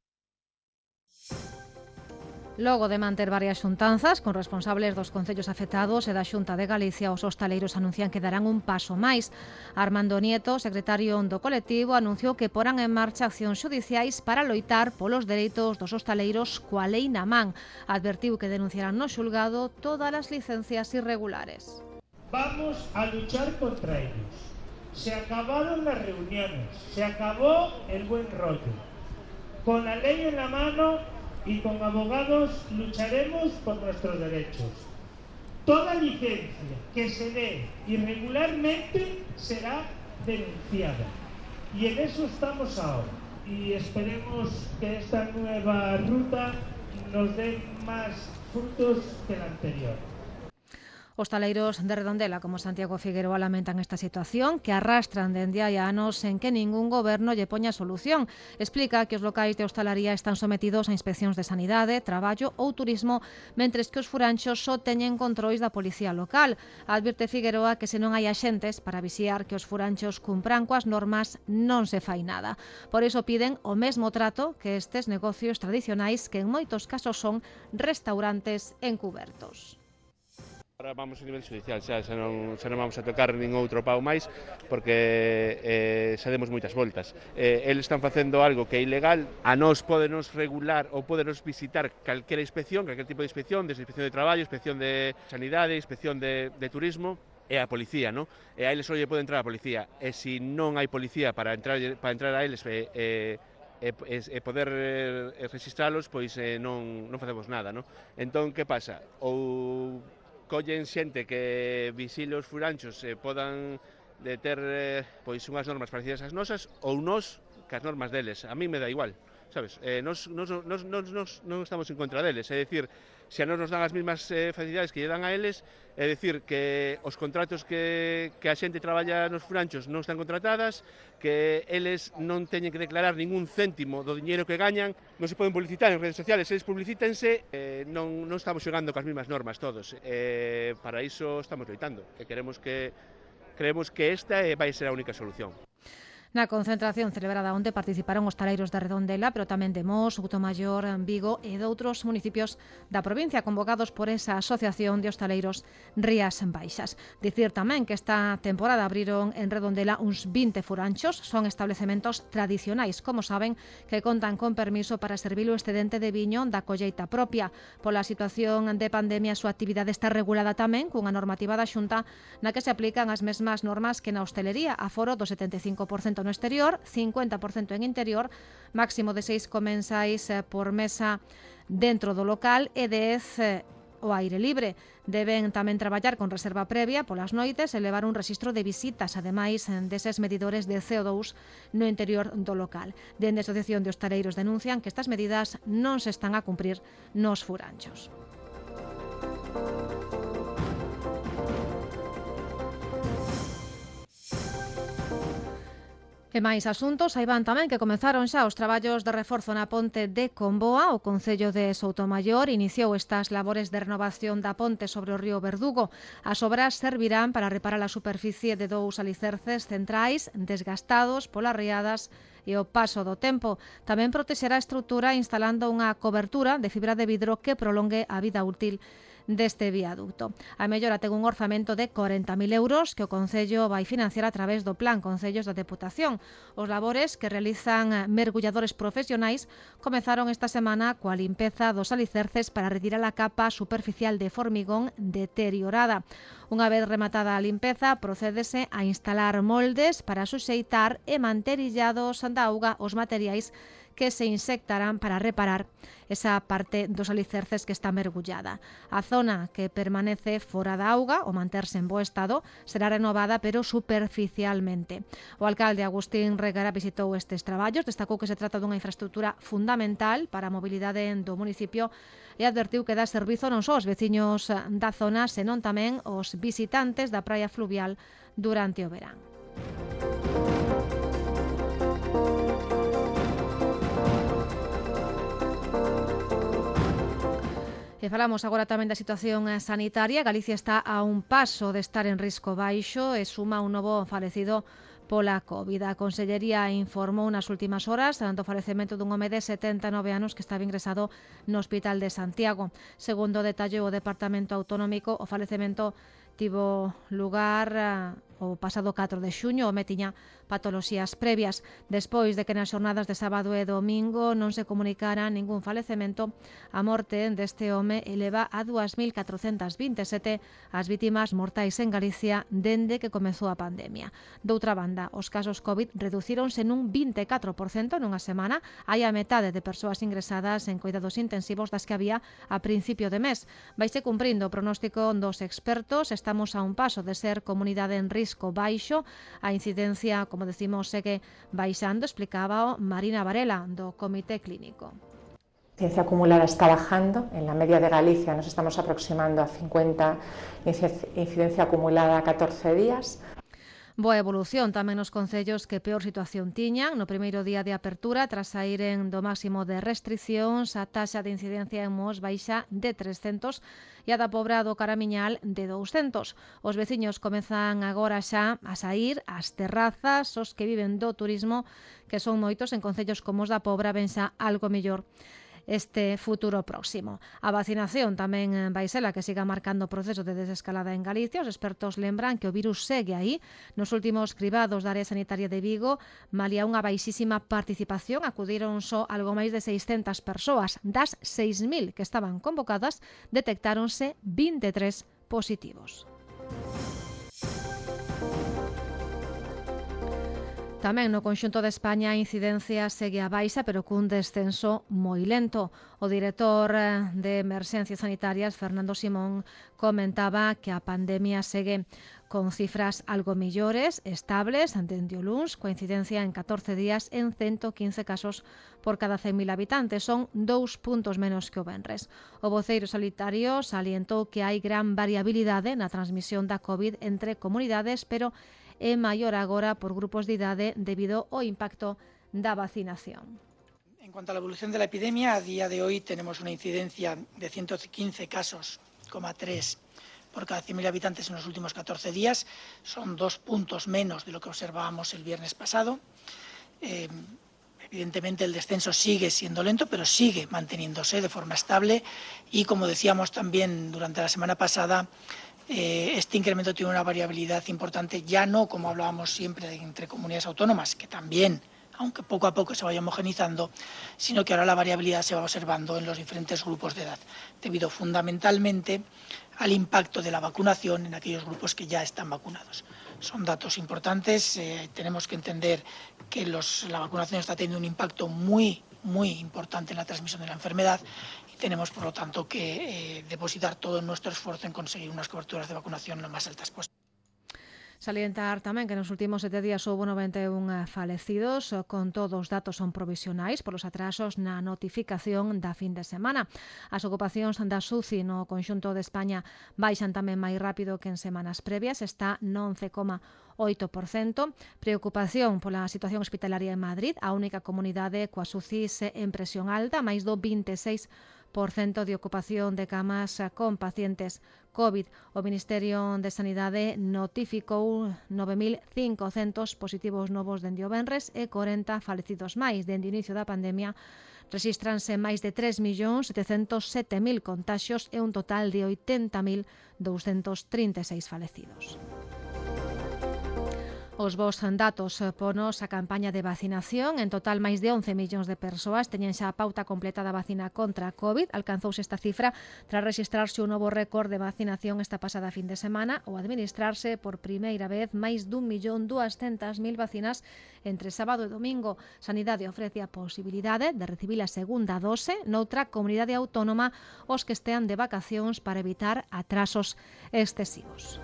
Logo de manter varias xuntanzas con responsables dos concellos afectados e da Xunta de Galicia, os hostaleiros anuncian que darán un paso máis. Armando Nieto, secretario do colectivo, anunciou que porán en marcha accións xudiciais para loitar polos dereitos dos hostaleiros coa lei na man. Advertiu que denunciarán no xulgado todas as licencias irregulares. Vamos a luchar contra ellos. Se acabaron las reuniones, se acabó el buen rollo. Con la ley en la mano y con abogados lucharemos por nuestros derechos. Toda licencia que se dé irregularmente será denunciada. Y en eso estamos ahora. Y esperemos que esta nueva ruta nos dé más frutos que la anterior. Hostaleiros de Redondela como Santiago Figueroa lamentan esta situación que arrastran dende hai anos en que ningún goberno lle poña solución. Explica que os locais de hostalaría están sometidos a inspeccións de sanidade, traballo ou turismo, mentres que os furanchos só teñen controis da policía local. Advirte Figueroa que se non hai axentes para vixiar que os furanchos cumpran coas normas non se fai nada. Por iso piden o mesmo trato que estes negocios tradicionais que en moitos casos son restaurantes encubertos. Ahora vamos a nivel judicial, xa non vamos a tocar nin outro pau máis porque xa demos moitas voltas. Eles están facendo algo que é ilegal, a nós pódenos regular ou pódenos visitar calquera inspección, calquer tipo de inspección, desde inspección de traballo, inspección de sanidade, inspección de turismo, e a policía, non? E a eles só lle pode entrar a policía, e se non hai policía para entrar a eles e poder registralos, pois non facemos nada, non? Entón, que pasa? Ou collen xente que visile os furanchos e podan ter pois unhas normas parecidas ás nosas ou nós cas normas deles. A mí me dá igual, sabes? Nos non estamos en contra deles, é dicir, se a nos dan as mesmas facilidades que lle dan a eles, é dicir, que os contratos que a xente traballa nos furanchos non están contratadas, que eles non teñen que declarar ningún céntimo do diñeiro que gañan, non se poden publicitar en redes sociales, eles publicítense, non estamos xogando cas mesmas normas todos. Para iso estamos loitando, e creemos que esta vai ser a única solución. Na concentración celebrada onte participaron hostaleiros de Redondela, pero tamén de Mos, Soutomaior, Vigo e doutros municipios da provincia convocados por esa asociación de hostaleiros Rías Baixas. Dicir tamén que esta temporada abriron en Redondela uns 20 furanchos, son establecementos tradicionais, como saben, que contan con permiso para servir o excedente de viño da colleita propia. Pola situación de pandemia, a súa actividade está regulada tamén cunha normativa da Xunta na que se aplican as mesmas normas que na hostelería, aforo do 75% no exterior, 50% en interior, máximo de 6 comensais por mesa dentro do local e 10 ao aire libre. Deben tamén traballar con reserva previa polas noites e levar un rexistro de visitas, ademais deses medidores de CO2 no interior do local. Dende a Asociación de Hostaleiros denuncian que estas medidas non se están a cumprir nos furanchos. E máis asuntos, aí van tamén que comenzaron xa os traballos de reforzo na ponte de Comboa. O Concello de Soutomaior iniciou estas labores de renovación da ponte sobre o río Verdugo. As obras servirán para reparar a superficie de 2 alicerces centrais desgastados polas riadas e o paso do tempo. Tamén protexerá a estrutura instalando unha cobertura de fibra de vidro que prolongue a vida útil deste viaducto. A mellora ten un orzamento de 40.000 euros que o Concello vai financiar a través do Plan Concellos da Deputación. Os labores que realizan mergulladores profesionais comezaron esta semana coa limpeza dos alicerces para retirar a capa superficial de formigón deteriorada. Unha vez rematada a limpeza, procédese a instalar moldes para suxeitar e manter illados da auga os materiais que se insectarán para reparar esa parte dos alicerces que está mergullada. A zona que permanece fora da auga, ou manterse en bo estado, será renovada pero superficialmente. O alcalde Agustín Regara visitou estes traballos, destacou que se trata dunha infraestructura fundamental para a mobilidade do municipio e advertiu que dá servizo non só aos veciños da zona, senón tamén aos visitantes da praia fluvial durante o verán. E falamos agora tamén da situación sanitaria. Galicia está a un paso de estar en risco baixo e suma un novo falecido pola COVID. A Consellería informou nas últimas horas do falecemento dun home de 79 anos que estaba ingresado no Hospital de Santiago. Segundo detallou o Departamento Autonómico, o falecemento tivo lugar o pasado 4 de xuño. O home tiña patoloxías previas. Despois de que nas xornadas de sábado e domingo non se comunicara ningún falecemento, a morte deste home eleva a 2.427 as vítimas mortais en Galicia dende que comezou a pandemia. Doutra banda, os casos COVID reducíronse nun 24% nunha semana. Hai a metade de persoas ingresadas en cuidados intensivos das que había a principio de mes. Vaise cumprindo o pronóstico dos expertos. Estamos a un paso de ser comunidade en risco baixo. A incidencia, como decimos, segue baixando, explicaba Marina Varela, do Comité Clínico. incidencia acumulada está bajando. En la media de Galicia nos estamos aproximando a 50 incidencia acumulada a 14 días. Boa evolución tamén nos concellos que peor situación tiñan. No primeiro día de apertura, tras saíren do máximo de restriccións, a taxa de incidencia en Mos baixa de 300 e a da Pobra do Caramiñal de 200. Os veciños comezan agora xa a saír ás terrazas, os que viven do turismo, que son moitos en concellos como os da Pobra, ven xa algo mellor este futuro próximo. A vacinación tamén vai ser a que siga marcando o proceso de desescalada en Galicia. Os expertos lembran que o virus segue aí. Nos últimos cribados da área sanitaria de Vigo, malia unha baixísima participación, acudiron só algo máis de 600 persoas. Das 6.000 que estaban convocadas, detectáronse 23 positivos. Tamén no conxunto de España a incidencia segue a baixa, pero cun descenso moi lento. O director de Emerxencias Sanitarias, Fernando Simón, comentaba que a pandemia segue con cifras algo mellores, estables, dende o luns, coa incidencia en 14 días en 115 casos por cada 100.000 habitantes. Son 2 puntos menos que o venres. O voceiro sanitario salientou que hai gran variabilidade na transmisión da COVID entre comunidades, pero é maior agora por grupos de idade debido ao impacto da vacinación. En cuanto a la evolución de la epidemia, a día de hoy tenemos una incidencia de 115 casos, 3 por cada 100.000 habitantes en los últimos 14 días. Son 2 puntos menos de lo que observábamos el viernes pasado. Evidentemente el descenso sigue siendo lento, pero sigue manteniéndose de forma estable y, como decíamos también durante la semana pasada, este incremento tiene una variabilidad importante, ya no como hablábamos siempre entre comunidades autónomas, que también, aunque poco a poco se vaya homogenizando, sino que ahora la variabilidad se va observando en los diferentes grupos de edad, debido fundamentalmente al impacto de la vacunación en aquellos grupos que ya están vacunados. Son datos importantes, tenemos que entender que la vacunación está teniendo un impacto muy importante en la transmisión de la enfermedad. Tenemos, por lo tanto, que depositar todo nuestro esfuerzo en conseguir unas coberturas de vacunación lo más altas posibles. Salientar tamén que nos últimos 7 días houve 91 falecidos, con todos os datos son provisionais polos atrasos na notificación da fin de semana. As ocupacións da UCI no conxunto de España baixan tamén máis rápido que en semanas previas, está no 11,8%. Preocupación pola situación hospitalaria en Madrid, a única comunidade coas UCIs en presión alta, máis do 26% de ocupación de camas con pacientes COVID. O Ministerio de Sanidade notificou 9.500 positivos novos dende o venres e 40 falecidos máis. Dende o inicio da pandemia rexístranse máis de 3.707.000 contaxios e un total de 80.236 falecidos. Os bos datos ponos a campaña de vacinación. En total, máis de 11 millóns de persoas teñen xa a pauta completa da vacina contra a COVID. Alcanzouse esta cifra tras rexistrarse un novo récord de vacinación esta pasada fin de semana ou administrarse por primeira vez máis dun 1.200.000 vacinas entre sábado e domingo. Sanidade ofrece a posibilidade de recibir a segunda dose noutra comunidade autónoma os que estean de vacacións para evitar atrasos excesivos.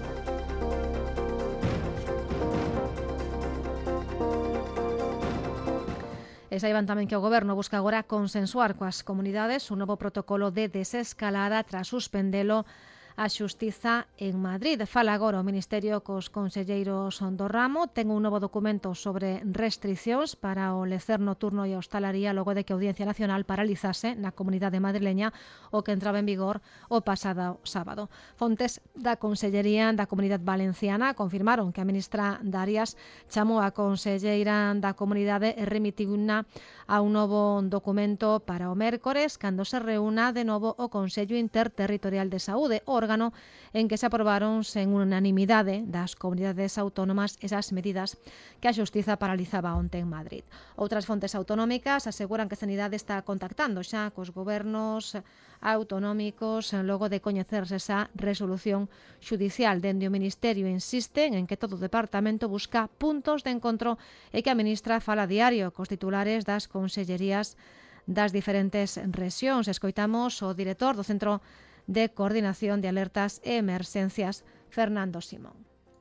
E saiban tamén que o Goberno busca agora consensuar coas comunidades un novo protocolo de desescalada tras suspendelo a Xustiza en Madrid. Fala agora o Ministerio cos conselleiros do ramo. Ten un novo documento sobre restriccións para o lecer nocturno e a hostalaría logo de que a Audiencia Nacional paralizase na comunidade madrileña o que entraba en vigor o pasado sábado. Fontes da Consellería da Comunidade Valenciana confirmaron que a ministra Darias chamou a conselleira da comunidade e remitiuna a un novo documento para o mércores cando se reúna de novo o Consello Interterritorial de Saúde, órgano en que se aprobaron sen unanimidade das comunidades autónomas esas medidas que a Xustiza paralizaba onte en Madrid. Outras fontes autonómicas aseguran que Sanidade está contactando xa cos gobernos autonómicos logo de coñecerse esa resolución xudicial. Dende o Ministerio insisten en que todo o departamento busca puntos de encontro e que a ministra fala a diario cos titulares das consellerías das diferentes rexións. Escoitamos o director do Centro de Coordinación de Alertas e Emerxencias, Fernando Simón.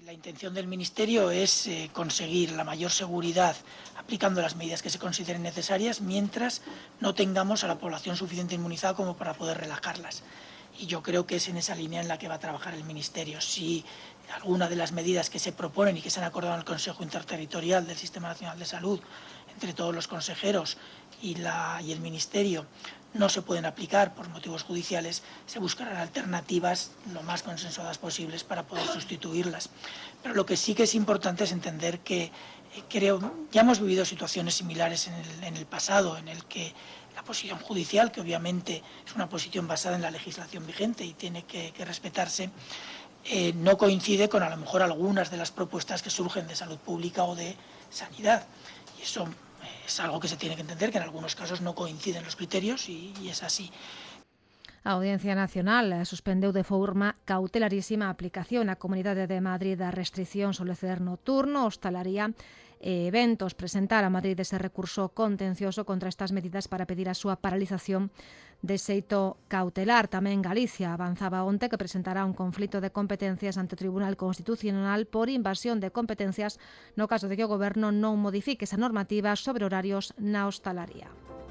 La intención del Ministerio es conseguir la mayor seguridad aplicando las medidas que se consideren necesarias mientras no tengamos a la población suficiente inmunizada como para poder relajarlas. Y yo creo que es en esa línea en la que va a trabajar el Ministerio. Si alguna de las medidas que se proponen y que se han acordado en el Consejo Interterritorial del Sistema Nacional de Salud entre todos los consejeros y el Ministerio no se pueden aplicar por motivos judiciales, se buscarán alternativas lo más consensuadas posibles para poder sustituirlas. Pero lo que sí que es importante es entender que ya hemos vivido situaciones similares en el pasado, en el que la posición judicial, que obviamente es una posición basada en la legislación vigente y tiene que respetarse, no coincide con a lo mejor algunas de las propuestas que surgen de salud pública o de sanidad. Y eso es algo que se tiene que entender, que en algunos casos no coinciden los criterios y es así. A Audiencia Nacional suspendeu de forma cautelarísima a aplicación na Comunidade de Madrid da restricción sobre o ceder nocturno, hostalaría e eventos. Presentar a Madrid ese recurso contencioso contra estas medidas para pedir a súa paralización de xeito cautelar. Tamén Galicia avanzaba onte que presentará un conflito de competencias ante o Tribunal Constitucional por invasión de competencias no caso de que o Goberno non modifique esa normativa sobre horarios na hostalaría.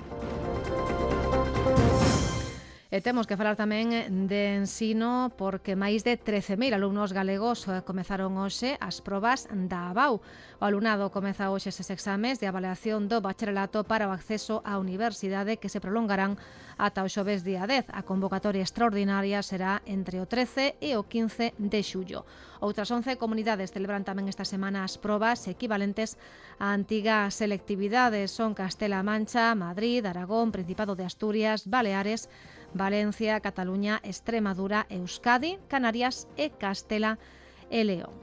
E temos que falar tamén de ensino porque máis de 13.000 alumnos galegos comezaron hoxe as probas da ABAU. O alumnado comeza hoxe eses exames de avaliación do bacharelato para o acceso á universidade que se prolongarán ata o xoves día 10. A convocatoria extraordinaria será entre o 13 e o 15 de xullo. Outras 11 comunidades celebran tamén esta semana as probas equivalentes á antiga selectividade. Son Castela-A Mancha, Madrid, Aragón, Principado de Asturias, Baleares, Valencia, Cataluña, Extremadura, Euskadi, Canarias e Castela e León.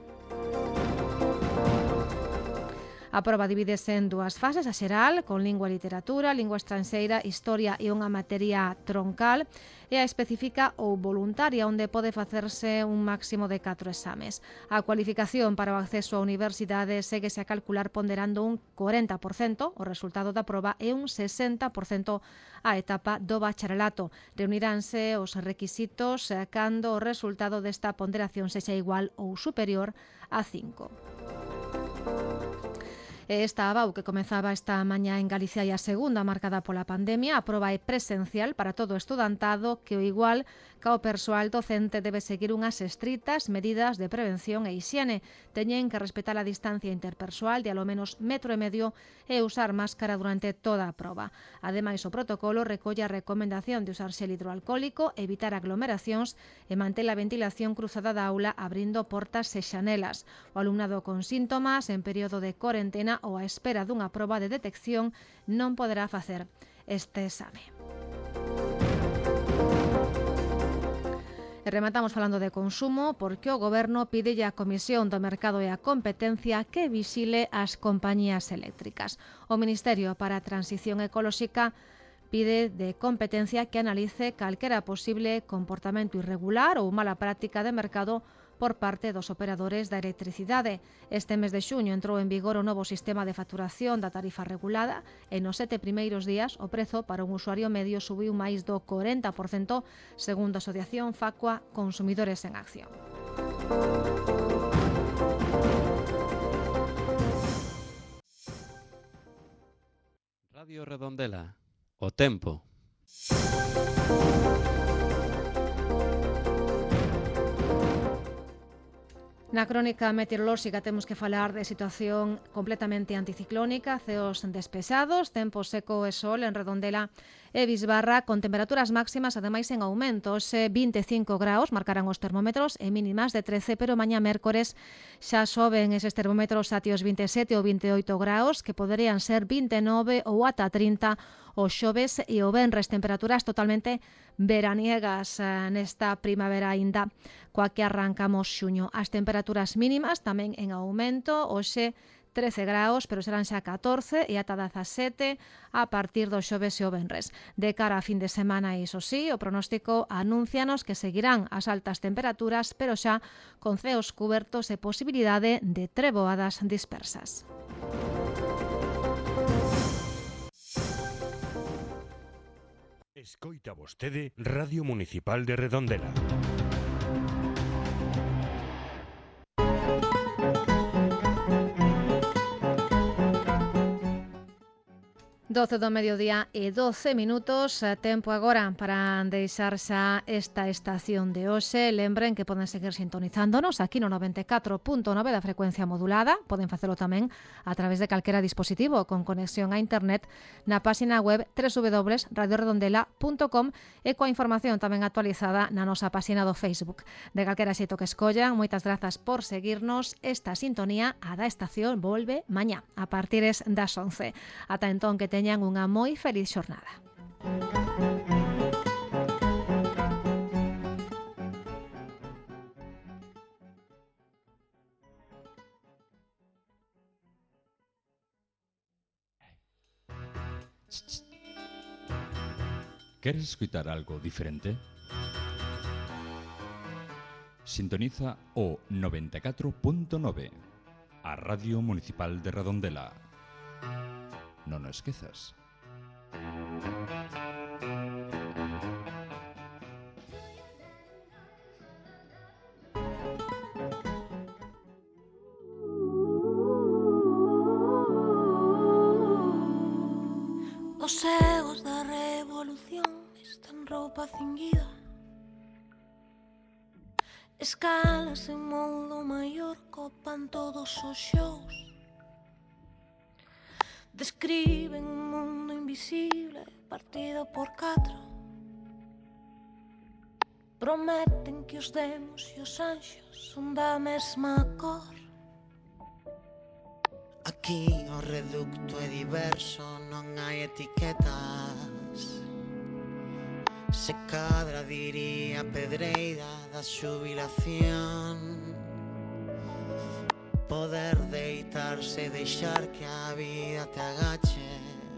A proba divídese en dúas fases, a xeral, con lingua e literatura, lingua estranxeira, historia e unha materia troncal, e a específica ou voluntaria, onde pode facerse un máximo de 4 exames. A cualificación para o acceso á universidade séguese a calcular ponderando un 40% o resultado da proba e un 60% a etapa do bacharelato. Reuniránse os requisitos cando o resultado desta ponderación sexa igual ou superior a 5. Esta ABAU que comezaba esta mañá en Galicia e a segunda marcada pola pandemia, a proba é presencial para todo o estudantado que o igual ca o persoal docente debe seguir unhas estritas medidas de prevención e hixiene. Teñen que respetar a distancia interpersoal de alo menos 1,5 metros e usar máscara durante toda a proba. Ademais, o protocolo recolle a recomendación de usar xel hidroalcohólico, evitar aglomeracións e manter a ventilación cruzada da aula abrindo portas e xanelas. O alumnado con síntomas en período de cuarentena ou a espera dunha proba de detección non poderá facer este exame. E rematamos falando de consumo porque o Goberno pídelle á Comisión do Mercado e a Competencia que vixile as compañías eléctricas. O Ministerio para a Transición Ecolóxica pide de Competencia que analice calquera posible comportamento irregular ou mala práctica de mercado por parte dos operadores da electricidade. Este mes de xuño entrou en vigor o novo sistema de facturación da tarifa regulada e nos 7 primeiros días o prezo para un usuario medio subiu máis do 40%, segundo a Asociación Facua Consumidores en Acción. Radio Redondela, o tempo. Na crónica meteorolóxica temos que falar de situación completamente anticiclónica, ceos despexados, tempo seco e sol en Redondela e Bisbarra, con temperaturas máximas ademais en aumento. 25 graus marcarán os termómetros e mínimas de 13, pero mañá mércores xa soben eses termómetros ati os 27 ou 28 graus, que poderían ser 29 ou ata 30 o xoves e o venres. Temperaturas totalmente veraniegas nesta primavera aínda coa que arrancamos xuño. As temperaturas mínimas tamén en aumento, hoxe 13 graus, pero serán xa 14 e ata 17 a partir do xoves e o venres. De cara a fin de semana, iso sí, o pronóstico anúncianos que seguirán as altas temperaturas, pero xa con ceos cubertos e posibilidade de treboadas dispersas. Escoita vostede Radio Municipal de Redondela. 12 do mediodía e 12 minutos. Tempo agora para deixar xa esta estación de hoxe. Lembren que poden seguir sintonizándonos aquí no 94.9 da frecuencia modulada. Poden facelo tamén a través de calquera dispositivo con conexión a internet na página web www.radioredondela.com e coa información tamén actualizada na nosa página do Facebook. De calquera xeito que escollan, moitas grazas por seguirnos. Esta sintonía a da estación volve mañá a partir das 11. Ata entón que teñan unha moi feliz xornada. Queres escutar algo diferente? Sintoniza o 94.9, a Radio Municipal de Redondela. Non o esquezas. Os egos da revolución están roupa cinguida, escalas en modo maior copan todos os xous. Describen un mundo invisible partido por 4. Prometen que os demos e os anxos son da mesma cor. Aquí o reducto é diverso, non hai etiquetas. Se cadra diría Pedreira da xubilación. Poder deitarse e deixar que a vida te agache,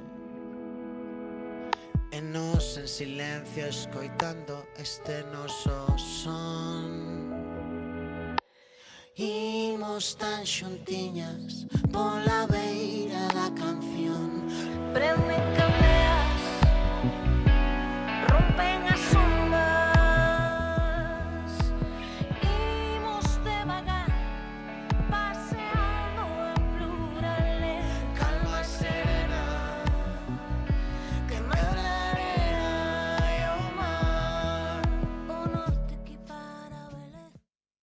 e nos en silencio escoitando este noso son. Imos tan xuntiñas pola beira da canción. Prende